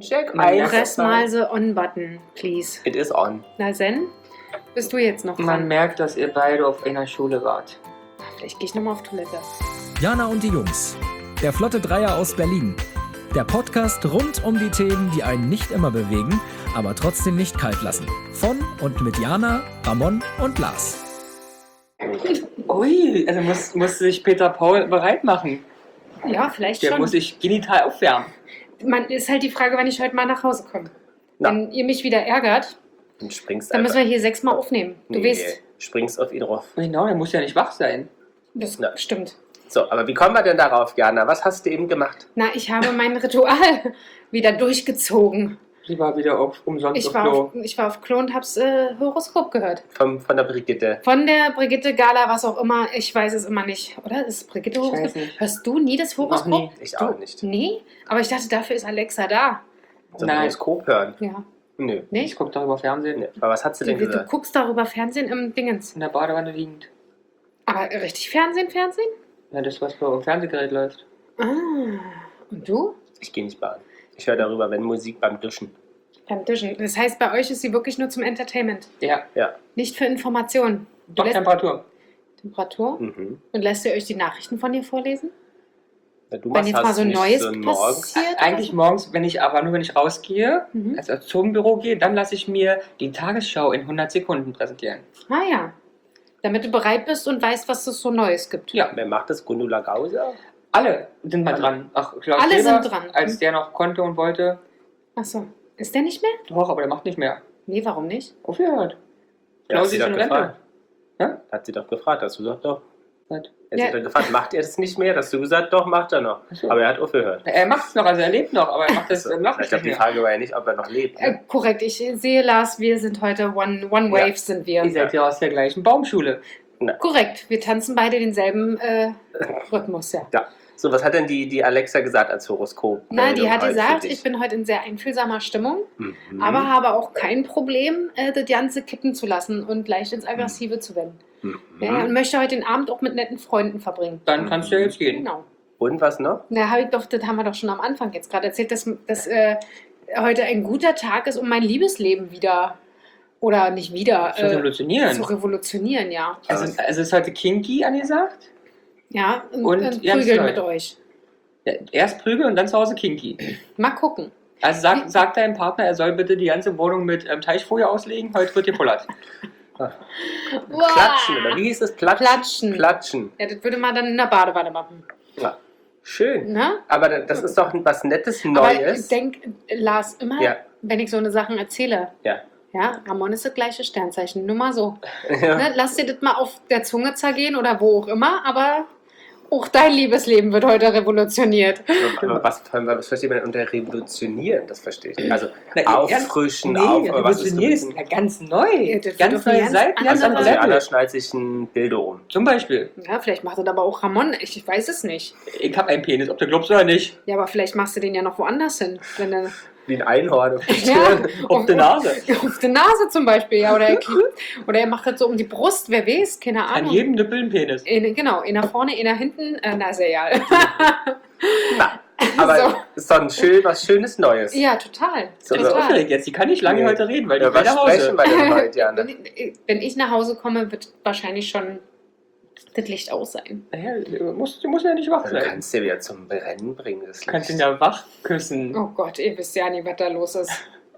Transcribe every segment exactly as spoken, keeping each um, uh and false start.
Check Man eins. press mal the on-Button, please. It is on. Na, Zen, bist du jetzt noch Man dran? merkt, dass ihr beide auf einer Schule wart. Vielleicht gehe ich nochmal auf Toilette. Jana und die Jungs. Der Flotte Dreier aus Berlin. Der Podcast rund um die Themen, die einen nicht immer bewegen, aber trotzdem nicht kalt lassen. Von und mit Jana, Ramon und Lars. Ui, also muss, muss sich Peter Paul bereit machen. Ja, vielleicht Der schon. muss sich genital aufwärmen. Man, ist halt die Frage, wann ich heute mal nach Hause komme. Na. Wenn ihr mich wieder ärgert, Du springst dann müssen einfach. wir hier sechsmal aufnehmen. Du Nee, weißt, springst auf ihn drauf. Genau, der muss ja nicht wach sein. das Na. stimmt. So, aber wie kommen wir denn darauf, Jana? Was hast du eben gemacht? Na, ich habe mein Ritual wieder durchgezogen. Sie war wieder auf, umsonst Ich auf war Klo. auf, ich war auf Klo und hab's äh, Horoskop gehört. Vom, von der Brigitte. Von der Brigitte Gala, was auch immer. Ich weiß es immer nicht. Oder? Ist es Brigitte Ich Horoskop? weiß nicht. Hörst du nie das Horoskop? Noch nie. Ich auch nicht. Nee? Aber ich dachte, dafür ist Alexa da. So ein Nein. Horoskop hören. Ja. Nö. Nee? Ich gucke darüber Fernsehen. Nee. Aber was hat sie Du, denn du gesagt? guckst darüber Fernsehen im Dingens. In der Badewanne liegend. Aber richtig Fernsehen, Fernsehen? Ja, das, was bei dem Fernsehgerät läuft. Ah. Und du? Ich gehe nicht baden. Ich höre darüber, wenn Musik beim Duschen. Beim Duschen. Das heißt, bei euch ist sie wirklich nur zum Entertainment. Ja, Ja. Nicht für Informationen. Du doch lässt Temperatur. Temperatur. Mhm. Und lässt ihr euch die Nachrichten von ihr vorlesen? Na, du Wenn machst jetzt hast mal so nicht Neues so morgens. passiert? Eigentlich morgens, wenn ich aber nur wenn ich rausgehe, Mhm. also zum Büro gehe, dann lasse ich mir die Tagesschau in hundert Sekunden präsentieren. Ah ja. Damit du bereit bist und weißt, was es so Neues gibt. Ja, Wer macht das? Gundula Gauser? alle sind mal Alle. dran. Ach, Klaus Alle Kleber, sind dran. Als der noch konnte und wollte, Achso. Ist der nicht mehr? doch, aber der macht nicht mehr. Nee, warum nicht? Aufgehört. Ja, Klaus hat sie ist doch in Rente. gefragt. Ja? Hat sie doch gefragt. Hast du gesagt, doch. Was? Er Ja. hat doch gefragt, macht er das nicht mehr? Hast du gesagt, doch, macht er noch. Ach so. Aber er hat aufgehört. Er macht es noch, also er lebt noch, aber er macht das Also, noch ich glaube, nicht die mehr. Frage war ja nicht, ob er noch lebt. Äh, Ne? korrekt. Ich sehe, Lars, wir sind heute One, one Wave, Ja. sind wir. Ihr seid ja aus der gleichen Baumschule. Korrekt. Wir tanzen beide denselben äh, Rhythmus, ja. Ja. So, was hat denn die, die Alexa gesagt als Horoskop? Na, die hat heute gesagt, für dich? ich bin heute in sehr einfühlsamer Stimmung, Mhm. aber habe auch kein Problem, äh, das Ganze kippen zu lassen und leicht ins Aggressive zu wenden. Mhm. Ja, und möchte heute den Abend auch mit netten Freunden verbringen. Dann kannst du ja jetzt gehen. Genau. Und was noch? Na, hab ich doch, das haben wir doch schon am Anfang jetzt gerade erzählt, dass, dass äh, heute ein guter Tag ist, um mein Liebesleben wieder, oder nicht wieder, Zu äh, revolutionieren. zu revolutionieren, ja. Also, also ist heute Kinky angesagt. Ja, und, Und und ganz prügeln neu. mit euch. Ja, erst Prügel und dann zu Hause Kinky. Mal gucken. Also sag, sag deinem Partner, er soll bitte die ganze Wohnung mit ähm, Teichfolie auslegen, heute wird gepullert. Klatschen, oder wie hieß es? Platschen? Klatschen. Klatschen. Ja, das würde man dann in der Badewanne machen. Ja. Schön. Ne? Aber das ist doch was Nettes, Aber ich Neues. denke, Lars, immer, Ja. wenn ich so eine Sachen erzähle, Ja. ja, Ramon ist das gleiche Sternzeichen, nur mal so. Ja. Ne? Lass dir das mal auf der Zunge zergehen oder wo auch immer, aber auch dein Liebesleben wird heute revolutioniert. Aber was, was versteht man unter revolutionieren? Das verstehe ich nicht. Also Na, auffrischen, nee, auf, aber was ist revolutionieren ist ja ganz neu. das wird ganz doch eine neue ganz Seiten, ganz andere- andere Also Anna Level. schnallt sich ein Dildo um. Zum Beispiel, Ja, vielleicht macht das aber auch Ramon, ich, ich weiß es nicht. ich habe einen Penis, ob du glaubst oder nicht. Ja, aber vielleicht machst du den ja noch woanders hin. Wenn du, Wie ein Einhorn auf der ja, Stirn. Auf der Nase. Auf die Nase zum Beispiel, ja. Oder er, oder er macht das so um die Brust, wer weiß, keine An Ahnung. jedem Nippel ein Penis. In, genau, einer vorne, einer hinten, äh, na, ist ja egal. Na, aber So. ist doch ein schön, was Schönes Neues. Ja, total. So, Das ist total. aufgeregt jetzt, die kann nicht lange Nee. heute reden, weil die Ja, geht was nach sprechen Hause. wir denn heute, Jana? Wenn ich- wenn ich nach Hause komme, wird wahrscheinlich schon das Licht aus sein. Naja, du musst, du musst ja nicht wach Du sein. kannst ja wieder zum Brennen bringen. Das Du kannst ihn Licht. ja wach küssen. Oh Gott, ihr wisst ja nicht, was da los ist.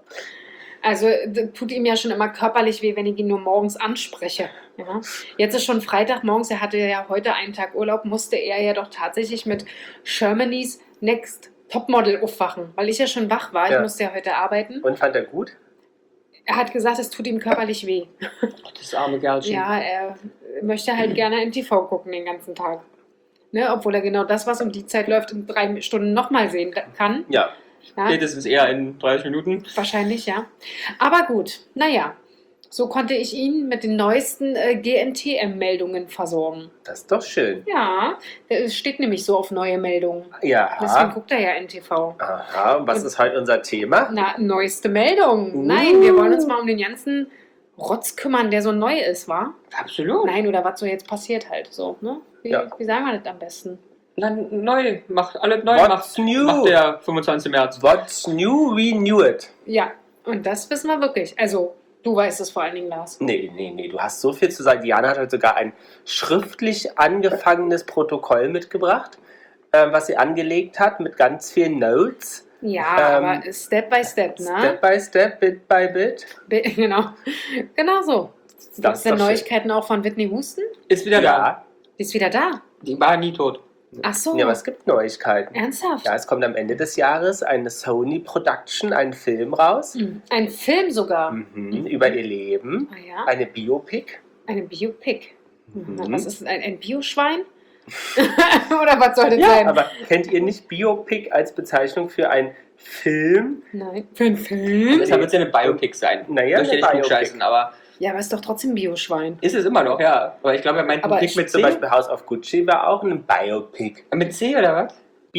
Also, das tut ihm ja schon immer körperlich weh, wenn ich ihn nur morgens anspreche. Ja? Jetzt ist schon Freitagmorgens, er hatte ja heute einen Tag Urlaub, musste er ja doch tatsächlich mit Germany's Next Topmodel aufwachen, weil ich ja schon wach war. Ja. Ich musste ja heute arbeiten. Und fand er gut? Er hat gesagt, es tut ihm körperlich weh. Das arme Kerlchen. Ja, er möchte halt gerne M T V gucken den ganzen Tag. Ne? Obwohl er genau das, was um die Zeit läuft, in drei Stunden nochmal sehen da- kann. Ja. Ja? Spätestens eher in dreißig Minuten. Wahrscheinlich, ja. Aber gut, naja. So konnte ich ihn mit den neuesten äh, G N T M-Meldungen versorgen. Das ist doch schön. Ja, es steht nämlich so auf neue Meldungen. Deswegen Ja. guckt er ja N T V. Aha, und was ist heute unser Thema? Na, neueste Meldung. Uh. Nein, wir wollen uns mal um den ganzen Rotz kümmern, der so neu ist, wa? Absolut. Nein, oder was so jetzt passiert halt so, ne? Wie, Ja. wie sagen wir das am besten? Dann neu, macht alles neu, What's macht, new? macht der fünfundzwanzigsten März. What's new, renewed. Ja, und das wissen wir wirklich. Also, du weißt es vor allen Dingen, Lars. Nee, nee, nee, du hast so viel zu sagen. Diana hat heute sogar ein schriftlich angefangenes Protokoll mitgebracht, äh, was sie angelegt hat mit ganz vielen Notes. Ja, Ähm, aber Step by Step, ne? Step by Step, Bit by Bit. Be- Genau. Genau so. Das Gibt es ist denn doch schön. Neuigkeiten auch von Whitney Houston? Ist wieder da. Ja, Die ist wieder da. Die war nie tot. Ach so. ja, aber es gibt Neuigkeiten. Ernsthaft? Ja, es kommt am Ende des Jahres eine Sony Production, ein Film raus Hm. Ein Film sogar. mhm, über ihr Leben, Ah ja. eine Biopic. Eine Biopic. Mhm. Mhm. Was ist das, ein, ein Bioschwein? Oder was soll das Ja, sein? aber kennt ihr nicht Biopic als Bezeichnung für einen Film? Nein. Für einen Film? Deshalb wird es ja eine Biopic sein. Naja, Möchte eine nicht Biopic. klugscheißen, aber Ja, aber ist doch trotzdem Bioschwein. ist es immer noch, ja. Aber ich glaube, er meint Aber einen Pick ich- mit Zum C. Beispiel House of Gucci war auch ein Biopic. Mit C oder was?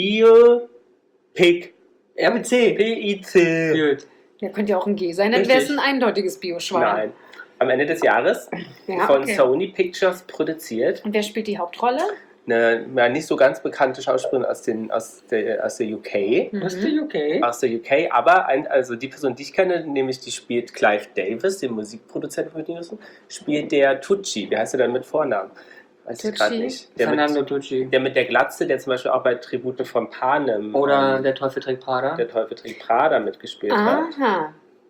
Biopic. Ja, mit C. P I C. Gut. Ja, könnte ja auch ein G sein, dann wäre es Richtig. ein eindeutiges Bioschwein. Nein. Am Ende des Jahres Ja, von okay. Sony Pictures produziert. Und wer spielt die Hauptrolle? Eine ja, nicht so ganz bekannte Schauspielerin aus, den, aus, der, aus der U K. Mhm. Was ist die okay? Aus der U K, aber ein, also die Person, die ich kenne, nämlich die spielt Clive Davis, den Musikproduzenten von Whitney Houston, spielt der Tucci. Wie heißt der dann mit Vornamen? Weiß ich gerade Tucci? nicht. Der Fernando mit, Tucci. der mit der Glatze, der zum Beispiel auch bei Tribute von Panem Oder ähm, der Teufel trägt Prada. der Teufel trägt Prada mitgespielt hat. Aha.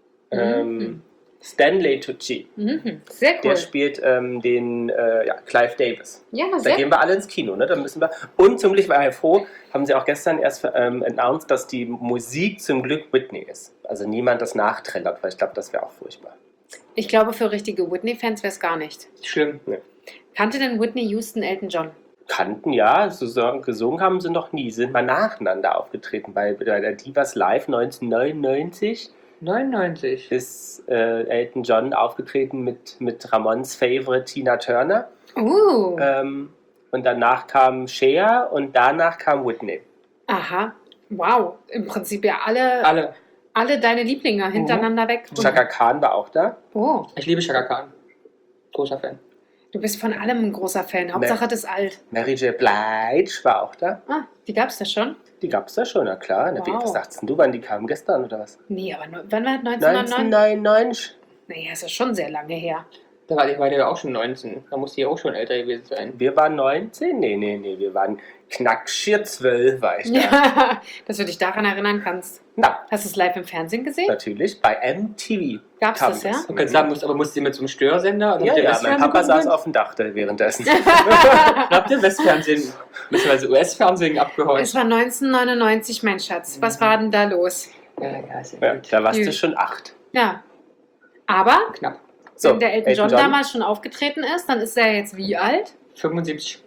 Ähm, Mhm. Stanley Tucci. Mhm. Sehr cool. Der spielt ähm, den äh, ja, Clive Davis. Ja, Da sehr gehen wir alle ins Kino, ne? Da müssen wir. Und zum Glück war ich froh, haben sie auch gestern erst ähm, announced, dass die Musik zum Glück Whitney ist. Also niemand das nachträllert, weil ich glaube, das wäre auch furchtbar. Ich glaube, für richtige Whitney-Fans wäre es gar nicht. Schlimm. Kannte denn Whitney Houston Elton John? Kannten ja, so so- gesungen haben sie noch nie, sind mal nacheinander aufgetreten. Bei, bei der Divas Live neunzehnhundertneunundneunzig neunundneunzig. ist äh, Elton John aufgetreten mit, mit Ramons Favorite Tina Turner. Uh, Ähm, und danach kam Cher und danach kam Whitney. aha. Wow. Im Prinzip ja alle, alle, Alle. deine Lieblinge hintereinander weg. Und- Chaka Khan war auch da. Oh, Ich liebe Chaka Khan. Großer Fan. du bist von allem ein großer Fan. Hauptsache, das ist alt. Mary J. Blige war auch da. Ah, die gab es da schon? Die gab es da schon, na klar. Na, wie, Wow. was sagst denn du, wann die kamen? Gestern oder was? Nee, aber nur, wann war neunzehnhundertneunundneunzig? neunzehnhundertneunundneunzig. Naja, ist das schon sehr lange her. Da war ich war ja auch schon neunzehn. Da musste ich auch schon älter gewesen sein. Wir waren neunzehn? Nee, nee, nee, wir waren knackschier zwölf, war ich da. Ja, dass du dich daran erinnern kannst. Na, Hast du es live im Fernsehen gesehen? natürlich, bei M T V. Gab's kam das, ja? Du kannst sagen, musst, aber musst du mit so einem Störsender? Oder Ja, habt ihr ja, mein Westfernsehen Papa saß gucken auf dem Dach da währenddessen. können? Habt ihr Westfernsehen, beziehungsweise U S-Fernsehen abgehorcht? Es war neunzehnhundertneunundneunzig, mein Schatz. Was war denn da los? Ja, ja, ist ja Ja, gut. da warst du Hm. schon acht. Ja. Aber, Knapp. So, wenn der Elton John, damals schon aufgetreten ist, dann ist er jetzt wie alt? fünfundsiebzig.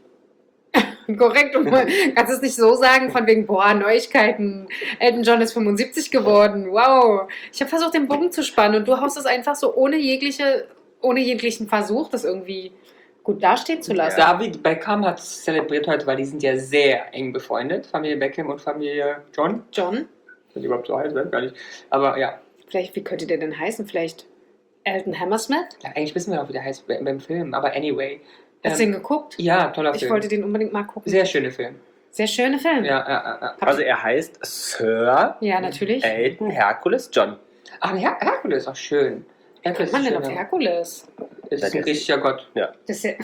Korrekt, du kannst es nicht so sagen, von wegen, boah, Neuigkeiten. Elton John ist fünfundsiebzig geworden. Wow. Ich habe versucht, den Bogen zu spannen und du haust es einfach so ohne jegliche, ohne jeglichen Versuch, das irgendwie gut dastehen zu lassen. David Beckham hat es zelebriert heute, weil die sind ja sehr eng befreundet. Familie Beckham und Familie John. John, Das überhaupt so heißt, weiß ich gar nicht. Aber ja. vielleicht, wie könnte der denn heißen? Vielleicht Elton Hammersmith? ja, eigentlich wissen wir auch, wie der heißt beim beim Film. Aber anyway. Hast du Ähm, den geguckt? ja, toller Ich Film. wollte den unbedingt mal gucken. Sehr schöner Film. Sehr schöne Film. Ja, ja, ja, ja. Also er heißt Sir Ja, natürlich. Elton Hercules John. Aber Her Herkules ist auch schön. Wie Herkules kommt man ist, denn auf schöner. Herkules? ist Ja, ein der- richtiger Gott. Das ist ja,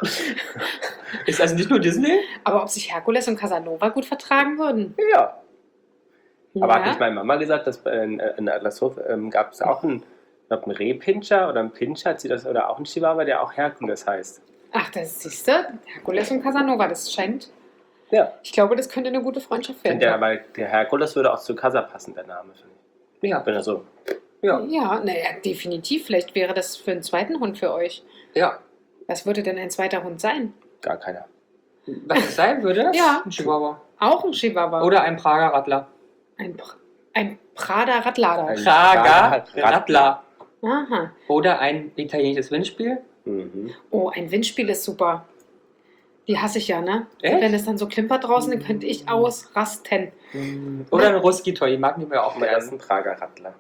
Ist also nicht nur Disney? aber ob sich Herkules und Casanova gut vertragen würden? Ja. Aber hat Ja. nicht meine Mama gesagt, dass in, in Adlershof ähm, gab es auch einen, ich glaub, einen Rehpinscher oder einen Pinscher, hat sie das, oder auch einen Chihuahua, der auch Herkules heißt. Ach, das siehst du, Herkules und Casanova, das scheint. Ja. Ich glaube, das könnte eine gute Freundschaft Wenn werden. der, aber der Herkules würde auch zu Casa passen, der Name, finde ich. Ja. Wenn er so. Ja. Ja, naja, definitiv. Vielleicht wäre das für einen zweiten Hund für euch. Ja. Was würde denn ein zweiter Hund sein? Gar keiner. Was es sein würde? Ja. Ein Chihuahua. Auch ein Chihuahua. Oder ein Prager Radler. ein, Pr- ein Prada Radlader. Ein- Prager Radler. Radler. Aha. Oder ein italienisches Windspiel. Mhm. Oh, ein Windspiel ist super. Die hasse ich ja, ne? Echt? Wenn es dann so klimpert draußen, dann könnte ich ausrasten. Oder ein Ruski-Toy, die mag ich mir auch Aber er ist gerne. ein Prager Radler.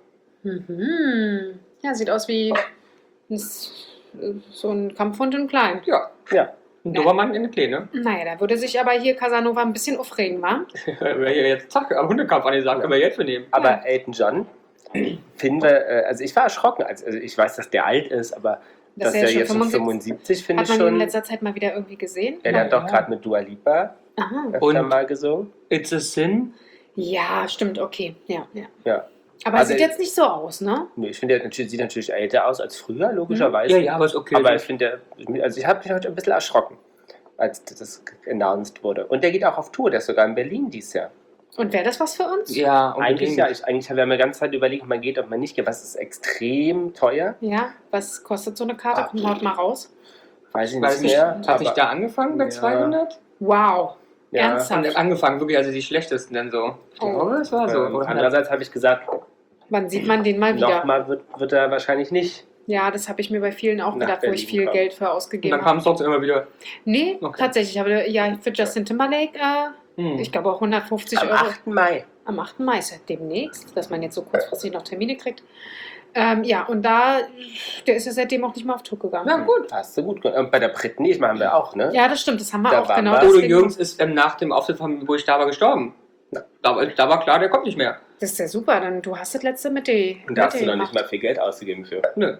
Mhm. Ja, sieht aus wie ein S- so ein Kampfhund in klein. Ja. Ja. Ein Dobermann in der Kleine. Naja, da würde sich aber hier Casanova ein bisschen aufregen, wa? Wäre hier jetzt, zack, am Hundekampf an die Sache, können wir jetzt nehmen. Aber Ja. Elton John, finden wir, äh, also ich war erschrocken, als, also ich weiß, dass der alt ist, aber Das dass ist ja der schon jetzt schon fünfundsiebzig. fünfundsiebzig finde Hat ich man ihn in schon. letzter Zeit mal wieder irgendwie gesehen? Ja, der hat Ja. doch gerade mit Dua Lipa Aha. öfter Und- mal gesungen. It's a Sin. Ja, stimmt, okay. Ja, ja. Ja. Aber Also er sieht jetzt nicht so aus, ne? Nee, ich finde, der natürlich- sieht natürlich älter aus als früher, logischerweise. Ja, ja, aber ist okay. Aber ich finde, der- also ich habe mich heute ein bisschen erschrocken, als das announced wurde. Und der geht auch auf Tour, der ist sogar in Berlin dieses Jahr. Und wäre das was für uns? ja, Eigentlich unbedingt. ja, ich, eigentlich haben wir die ganze Zeit überlegt, ob man geht, ob man nicht geht. Was ist extrem teuer? Ja, was kostet so eine Karte? Ah. Kommt haut mal raus. Weiß ich Weiß nicht nicht, mehr. hat sich aber- da angefangen bei Ja. zweihundert? Wow. Ja. Ernsthaft? Und angefangen wirklich, also die schlechtesten dann so. Ich Oh. glaube, das war so. Ähm, Oder andererseits habe ich gesagt, Wann sieht man den mal wieder? nochmal wird, wird er wahrscheinlich nicht. Ja, das habe ich mir bei vielen auch Nach gedacht, wo ich Berlin viel kommen. Geld für und ausgegeben dann habe. kam es trotzdem immer wieder. Nee, Okay. tatsächlich. Aber ja, für Justin Timberlake, äh, Hm. ich glaube auch hundertfünfzig Am Euro. achten Mai. Am achten Mai ist ja demnächst, dass man jetzt so kurzfristig noch Termine kriegt. Ähm, ja, und da, der ist ja seitdem auch nicht mehr auf Tour gegangen. Na gut. Hast du gut gemacht. Und bei der Britney, ich meine, wir auch, ne? Ja, das stimmt, das haben wir Da auch war genau. was. Udo deswegen- Jürgens ist ähm, nach dem Auftritt, von, wo ich da war, gestorben. Ja. Da, war- da war klar, der kommt nicht mehr. Das ist ja super, dann du hast das letzte mit die. Und da hast mit du die noch nicht mal viel Geld ausgegeben für. Nö.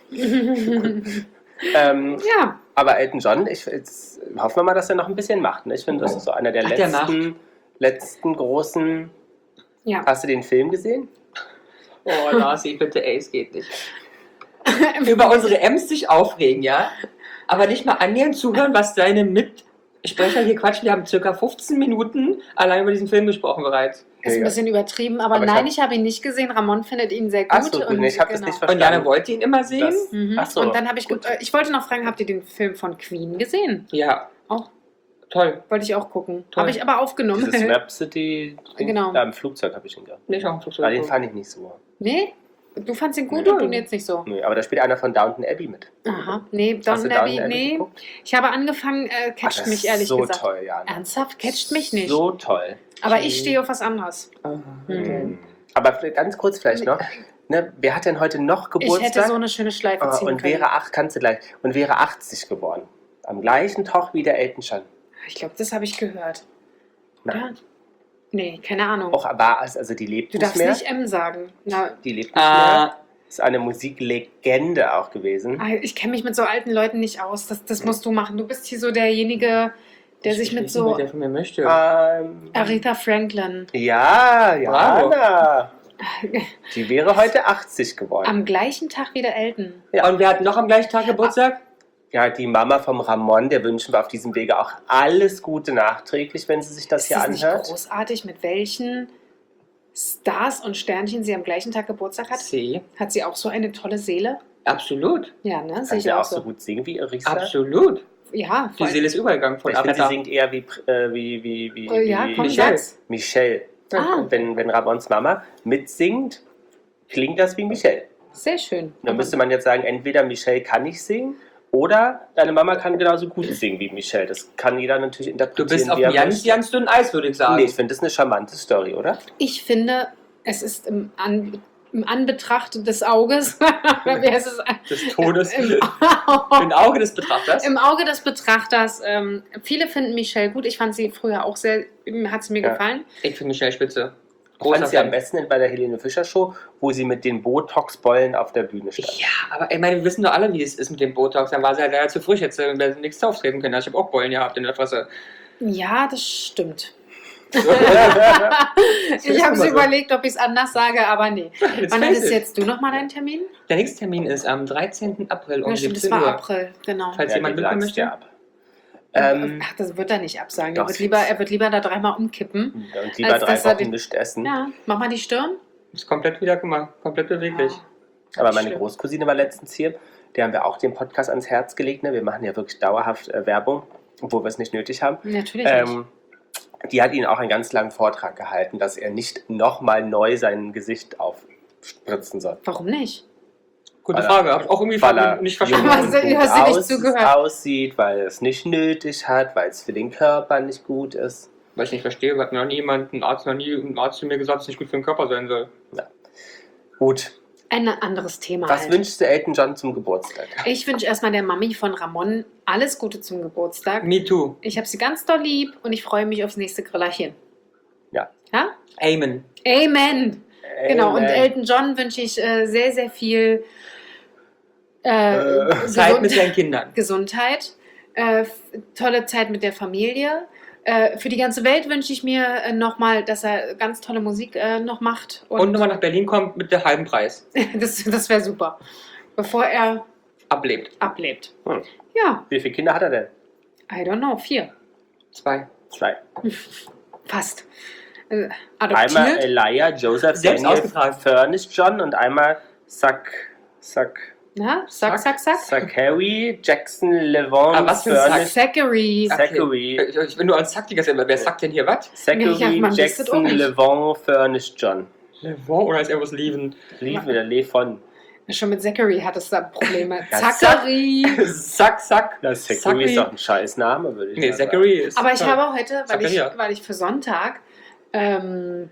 gemacht. Ähm, Ja, aber Elton John, ich, jetzt hoffen wir mal, dass er noch ein bisschen macht. Ne? Ich finde, das ist so einer der Ach, der letzten, letzten großen. ja. Hast du den Film gesehen? Oh, Nasi, bitte, ey, es geht nicht. Über unsere Ems sich aufregen, ja? Aber nicht mal annähernd zuhören, was deine Mitsprecher hier quatschen. Wir haben circa fünfzehn Minuten allein über diesen Film gesprochen bereits. Ist ein Ja. bisschen übertrieben, aber, Aber ich nein, hab- ich habe ihn nicht gesehen. Ramon findet ihn sehr gut. Ach so, gut, und, nee, ich habe das genau. nicht Und verstanden. Jana wollte ihn immer sehen? Das- Mhm. Ach so. Und dann habe ich, ge- äh, ich wollte noch fragen, habt ihr den Film von Queen gesehen? Ja. Auch. Toll. Wollte ich auch gucken. Toll. Habe ich aber aufgenommen. Dieses Rhapsody, Genau. da im Flugzeug habe ich ihn gehabt. Nicht auch Aber den fand ich nicht so. Nee? Du fandst ihn gut Nee. und du jetzt nicht so. Nee, aber da spielt einer von Downton Abbey mit. Aha. Nee, Hast du Downton Abbey, Downton Abbey nee. geguckt? Ich habe angefangen, äh, Ach, catcht das mich ist ehrlich so gesagt. toll, Jana. Ernsthaft? Catcht mich nicht. So toll. Aber ich stehe auf was anderes. Mhm. Aber ganz kurz vielleicht noch. Ne, wer hat denn heute noch Ich hätte Geburtstag? so eine schöne Schleife Ah, ziehen und können. wäre acht, kannst du gleich. Und wäre achtzig geworden. Am gleichen Tag wie der Elton John. Ich glaube, das habe ich gehört. Nein. Oder? Nee, keine Ahnung. Auch aber, also die lebt du nicht darfst mehr. nicht M sagen. Na, Die lebt nicht Ah, mehr. Ist eine Musiklegende auch gewesen. ah, ich kenne mich mit so alten Leuten nicht aus. Das, das musst du machen. Du bist hier so derjenige, der ich sich mit weiß so nicht, wer der von mir möchte. Ähm, Aretha Franklin ja, Bravo. Jana. Die wäre heute achtzig geworden. am gleichen Tag wie der Elton. Ja. Und wer hat noch am gleichen Tag Geburtstag? Ja, die Mama vom Ramon, der wünschen wir auf diesem Wege auch alles Gute nachträglich, wenn sie sich das Ist hier das nicht anhört. großartig, mit welchen Stars und Sternchen sie am gleichen Tag Geburtstag hat? Sie. Hat sie auch so eine tolle Seele? Absolut. Ja, ne? Sehe Kann ich sie auch auch so. so gut singen wie Irisa? Absolut. Ja, Die voll. Seele ist übergegangen von Ich finde, sie Aretha. singt eher wie, äh, wie, wie, wie, Oh, ja, wie komm, Michelle. sag's. Michelle. Ah. Wenn, wenn Ramons Mama mitsingt, klingt das wie Michelle. Sehr schön. Dann müsste man jetzt sagen, entweder Michelle kann nicht singen oder deine Mama kann genauso gut singen wie Michelle. Das kann jeder natürlich Du interpretieren, bist auf wie er einem ganz, möchte. ganz dünnen Eis, würde ich sagen. Nee, ich finde das eine charmante Story, oder? Ich finde, es ist im, An im Anbetracht des Auges, wie heißt es? Des Todes. Im, Im Auge des Betrachters. Im Auge des Betrachters. Ähm, viele finden Michelle gut. Ich fand sie früher auch sehr, hat sie mir Ja. gefallen. Ich finde Michelle Spitze. Ich fand Großer sie am Fan. besten bei der Helene Fischer Show, wo sie mit den Botox-Bollen auf der Bühne stand. Ja, aber ich meine, wir wissen doch alle, wie es ist mit dem Botox. Dann war sie halt leider zu frisch, jetzt äh, wäre sie nichts auftreten können. Ich habe auch Bollen gehabt in der Fresse. Ja, das stimmt. ist Ich habe immer so. überlegt, ob ich es anders sage, aber nee. Jetzt Wann face ist it. jetzt du nochmal deinen Termin? Der nächste Termin ist am dreizehnten April um Ja, stimmt, das siebzehn war Uhr. April, genau. Falls Ja, jemand die mitkommen sagst möchte. ja ab. Ähm, Ach, das wird er nicht absagen. doch, Er wird, lieber, er wird lieber da dreimal umkippen. und lieber als drei dass er Wochen den- nicht essen. Ja, mach mal die Stirn. Ist komplett wieder gemacht, komplett beweglich. Aber meine Schlimm. Großcousine war letztens hier. Der haben wir auch den Podcast ans Herz gelegt. Ne? Wir machen ja wirklich dauerhaft äh, Werbung, obwohl wir es nicht nötig haben. Natürlich nicht. Ähm, die hat ihnen auch einen ganz langen Vortrag gehalten, dass er nicht nochmal neu sein Gesicht aufspritzen soll. Warum nicht? Gute Weil er- Frage, hab ich auch irgendwie Weil er nicht jung verstanden. Aber und sie- gut hast du nicht aus- zugehört? aussieht, weil er es nicht nötig hat, weil es für den Körper nicht gut ist. Weil ich nicht verstehe, hat mir noch nie jemand, ein Arzt, noch nie ein Arzt zu mir gesagt, dass es nicht gut für den Körper sein soll. Gut. ein anderes Thema. Was halt. wünschst du Elton John zum Geburtstag? Ich wünsche erstmal der Mami von Ramon alles Gute zum Geburtstag. Me too. Ich habe sie ganz doll lieb und ich freue mich aufs nächste Grillerchen. Ja. Ja? Amen. Amen. Genau, und Amen. Elton John wünsche ich äh, sehr, sehr viel äh, Äh, Zeit mit Gesund- seinen Kindern. Gesundheit, äh, f- tolle Zeit mit der Familie. Äh, für die ganze Welt wünsche ich mir äh, nochmal, dass er ganz tolle Musik äh, noch macht. Und nochmal nach Berlin kommt mit dem halben Preis. das das wäre super. Bevor er Ablebt. ablebt. Hm. Ja, Wie viele Kinder hat er denn? I don't know, vier. Zwei. Zwei. Fast. Äh, Einmal adoptiert. Elijah, Joseph, Selbst Daniel, ausgetragen. Furnish John und einmal Zack, Zack, Na, sack, sack, sack. Zachary, Jackson, Levon, Ah, was für ein Furnish, Zachary. Zachary, Ich, ich bin nur an Zack die ganze Zeit. Wer sagt denn hier was? Nee, ich hab- Zachary, man liest das auch Jackson, nicht. Levon, Furnish John. Levon oder ist irgendwas Leven? Lief wieder Levon. Schon mit Zachary hat es da Probleme. Ja, Zachary. Zack, Zack. Das Zachary Zachary. ist doch ein scheiß Name, würde ich Nee, mal sagen. Zachary ist. Aber ich toll. habe heute, weil ich, Zachariah. weil ich für Sonntag ähm,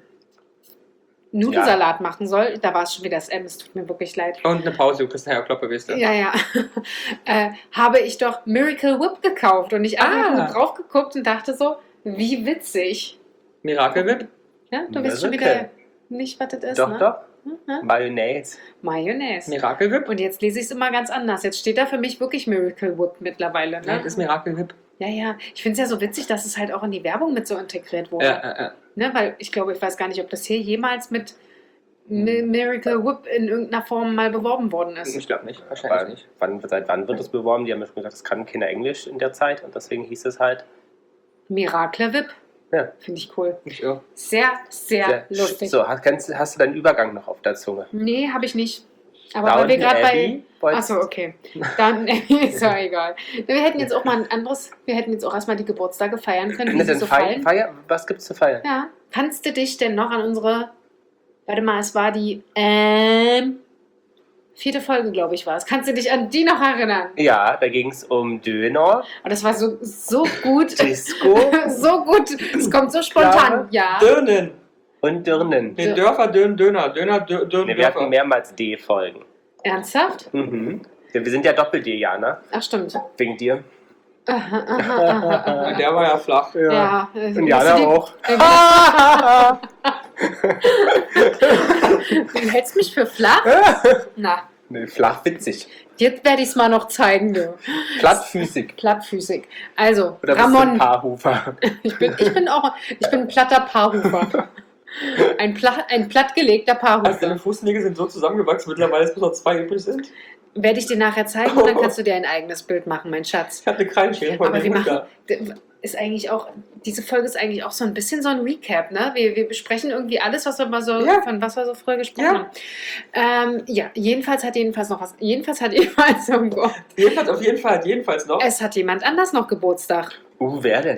Nudelsalat machen soll, da war es schon wieder das M, es tut mir wirklich leid. Und eine Pause, du kriegst nachher Kloppe, wisst ihr. Ja, ja. äh, habe ich doch Miracle Whip gekauft und ich habe Ah. nur drauf geguckt und dachte so, wie witzig. Miracle Whip. Ja, du weißt schon Miracle. wieder nicht, was das ist, Doch, ne? doch. Mhm. Mayonnaise. Mayonnaise. Miracle Whip. Und jetzt lese ich es immer ganz anders. Jetzt steht da für mich wirklich Miracle Whip mittlerweile. Ja, Ne? das ist Miracle Whip. Ja, ja. Ich finde es ja so witzig, dass es halt auch in die Werbung mit so integriert wurde. Ja, ja, ja. Ne? Weil ich glaube, ich weiß gar nicht, ob das hier jemals mit Mi- Miracle Whip in irgendeiner Form mal beworben worden ist. Ich glaube nicht. Wahrscheinlich Aber nicht. wann, seit wann wird das beworben? Die haben ja schon gesagt, das kann keiner Englisch in der Zeit und deswegen hieß es halt. Miracle Whip. Ja. Finde ich cool. Nicht irre. Sehr, sehr Sehr- lustig. So, hast, kennst, hast du deinen Übergang noch auf der Zunge? Nee, habe ich nicht. Aber weil wir Downton gerade bei. Abbey wolltest- Achso, okay. Dann ist ja egal. Wir hätten jetzt auch mal ein anderes, wir hätten jetzt auch erstmal die Geburtstage feiern können, wie Ne, sie denn so Feier, fallen. Feier, was gibt's zu feiern? Ja. Kannst du dich denn noch an unsere, warte mal, es war die ähm, vierte Folge, glaube ich, war es. Kannst du dich an die noch erinnern? Ja, da ging es um Döner, Und das war so, so gut. Disco so gut. Es kommt so spontan. Ja. Dönen. und Dirnen. Nee, Dörfer, Dön, Döner. Döner, Dö, Dön, Ne, wir hatten Dörfer. mehrmals D-Folgen. Ernsthaft? Mhm. Ja, wir sind ja Doppel-D, Jana. Ach, stimmt. Wegen dir. Aha, aha, aha, aha. Ja, der war ja flach. Ja. äh, Und Jana musst du die- auch. Du hältst mich für flach? Na, Ne, flach witzig. jetzt werde ich es mal noch zeigen, du. Plattfüßig. Plattfüßig. Also, Oder bist du ein Ramon, Paarhufer? ich bin, ich bin auch, ich bin ein platter Paarhufer. Ein, Pla ein plattgelegter Also deine Paarhufer. Fußnägel sind so zusammengewachsen mittlerweile, dass nur noch zwei übrig sind. Werde ich dir nachher zeigen und dann kannst du dir ein eigenes Bild machen, mein Schatz. Ich hatte eine Krallenschere von Aber dem wir Hund machen, da. ist eigentlich auch, diese Folge ist eigentlich auch so ein bisschen so ein Recap, ne? Wir, wir besprechen irgendwie alles, was wir mal so, Ja. von was wir so früher gesprochen Ja. haben. Ähm, ja, jedenfalls hat jedenfalls noch was, jedenfalls hat jedenfalls, oh Gott, Jedenfalls, auf jeden Fall, jedenfalls noch. es hat jemand anders noch Geburtstag. Uh, wer denn?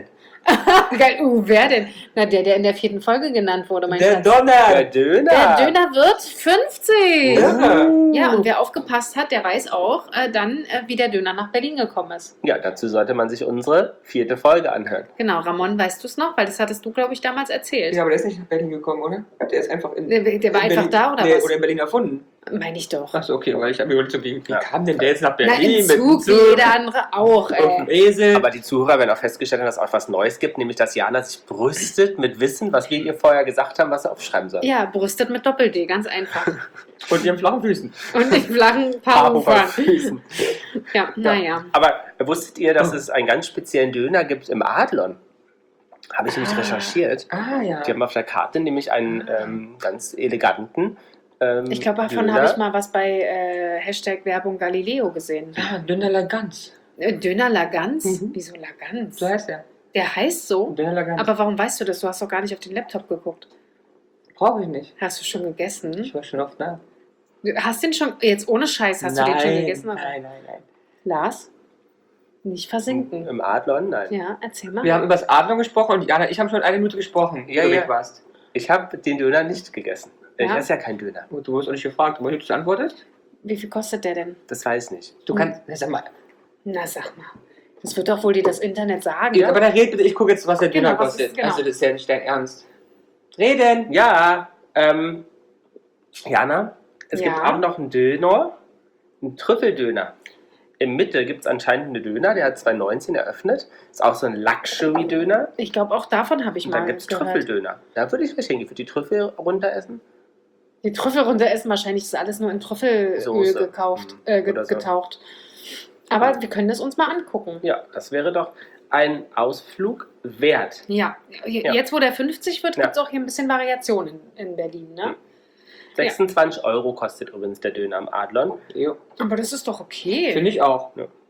Geil, uh, wer denn? Na, der, der in der vierten Folge genannt wurde, mein Der Schatz. Der Donner! Döner. Der Döner wird fünfzig. Ja. Ja, und wer aufgepasst hat, der weiß auch äh, dann, äh, wie der Döner nach Berlin gekommen ist. Ja, dazu sollte man sich unsere vierte Folge anhören. Genau, Ramon, weißt du es noch? Weil das hattest du, glaube ich, damals erzählt. Ja, aber der ist nicht nach Berlin gekommen, oder? Der ist einfach in. Der, der war in einfach Berlin, da, oder nee, was? Oder in Berlin erfunden. Meine ich doch. Achso, okay, weil ich habe mir überlegt, wie, wie Ja. kam denn der jetzt nach Na, Berlin? im mit dem Zug, wie jeder andere auch, Auf dem ey. Esel. Aber die Zuhörer werden auch festgestellt haben, dass es auch was Neues gibt, nämlich dass Jana sich brüstet mit Wissen, was wir ihr vorher gesagt haben, was sie aufschreiben soll. Ja, brüstet mit Doppel-D, ganz einfach. Und ihren flachen Füßen. Und die flachen Paarhufer Paarhufern. Füßen. Ja, naja. Aber wusstet ihr, dass Oh. es einen ganz speziellen Döner gibt im Adlon? Habe ich nämlich Ah. recherchiert. Ah, ja. Die haben auf der Karte nämlich einen ähm, ganz eleganten ähm, Ich glaube, davon Döner. habe ich mal was bei äh, Hashtag Werbung Galileo gesehen. Ja, Döner Lagans. Äh, Döner Lagans? Mhm. Wieso Lagans? So heißt er. Der heißt so? Döner Lagans. Aber warum weißt du das? Du hast doch gar nicht auf den Laptop geguckt. brauche ich nicht. Hast du schon gegessen? Ich war schon oft da. Du hast den schon, jetzt ohne Scheiß, hast nein, du den schon gegessen? Nein, nein, nein. Lars? Nicht versinken. Im Adlon? Nein. Ja, erzähl mal. Wir haben über das Adlon gesprochen und Jana, ich habe schon eine Minute gesprochen, Ja, wo du ja. weg warst. Ich habe den Döner nicht gegessen. Ich Ja? esse ja keinen Döner. Und du hast auch nicht gefragt, du hast geantwortet? Wie viel kostet der denn? Das weiß ich nicht. Du Hm. kannst, sag mal, Na, sag mal. Das wird doch wohl dir das Internet sagen. ja, aber dann red bitte, ich gucke jetzt, was der Genau, Döner was kostet. ist- genau. Also das ist ja nicht dein Ernst. Reden! Ja, ähm, Jana, Es Ja. gibt auch noch einen Döner, einen Trüffeldöner. Im Mitte gibt es anscheinend einen Döner, der hat zwanzig neunzehn eröffnet. Ist auch so ein Luxury-Döner. Ich glaube, auch davon habe ich Und mal dann gibt es gehört. Trüffeldöner. Da würde ich vielleicht hingehen. Für die Trüffel runter essen. Die Trüffel runter essen, wahrscheinlich ist alles nur in Trüffelöl Soße. gekauft, Mhm. äh, ge Oder so. getaucht. Aber wir können das uns mal angucken. Ja, das wäre doch ein Ausflug wert. Ja, Ja. jetzt wo der fünfzig wird, Ja. gibt es auch hier ein bisschen Variation in, in Berlin. Ne? Mhm. sechsundzwanzig Euro kostet übrigens der Döner am Adlon. Jo. Aber das ist doch okay. Finde ich auch.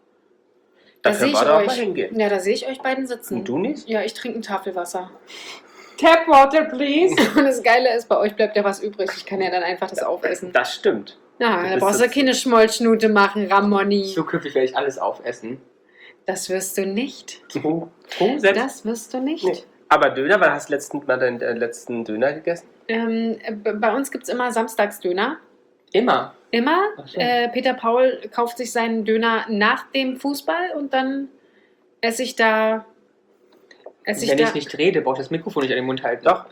Da Da sehe können ich wir doch mal euch. hingehen. Ja, da sehe ich euch beiden sitzen. Und du nicht? Ja, ich trinke ein Tafelwasser. Tap water, please. Und das Geile ist, bei euch bleibt ja was übrig. Ich kann ja dann einfach das aufessen. Das stimmt. Ja, Du da bist brauchst du jetzt- keine Schmollschnute machen, Ramoni. Zukünftig werde ich alles aufessen. Das wirst du nicht. True. True, selbst. Das wirst du nicht. Nee. Aber Döner, wann hast du letzten, mal deinen äh, letzten Döner gegessen? Ähm, b- bei uns gibt es immer Samstagsdöner. Immer. Immer. Ach so. Äh, Peter Paul kauft sich seinen Döner nach dem Fußball und dann esse ich da. Esse ich Wenn da. ich nicht rede, brauche ich das Mikrofon nicht an den Mund halten. Doch.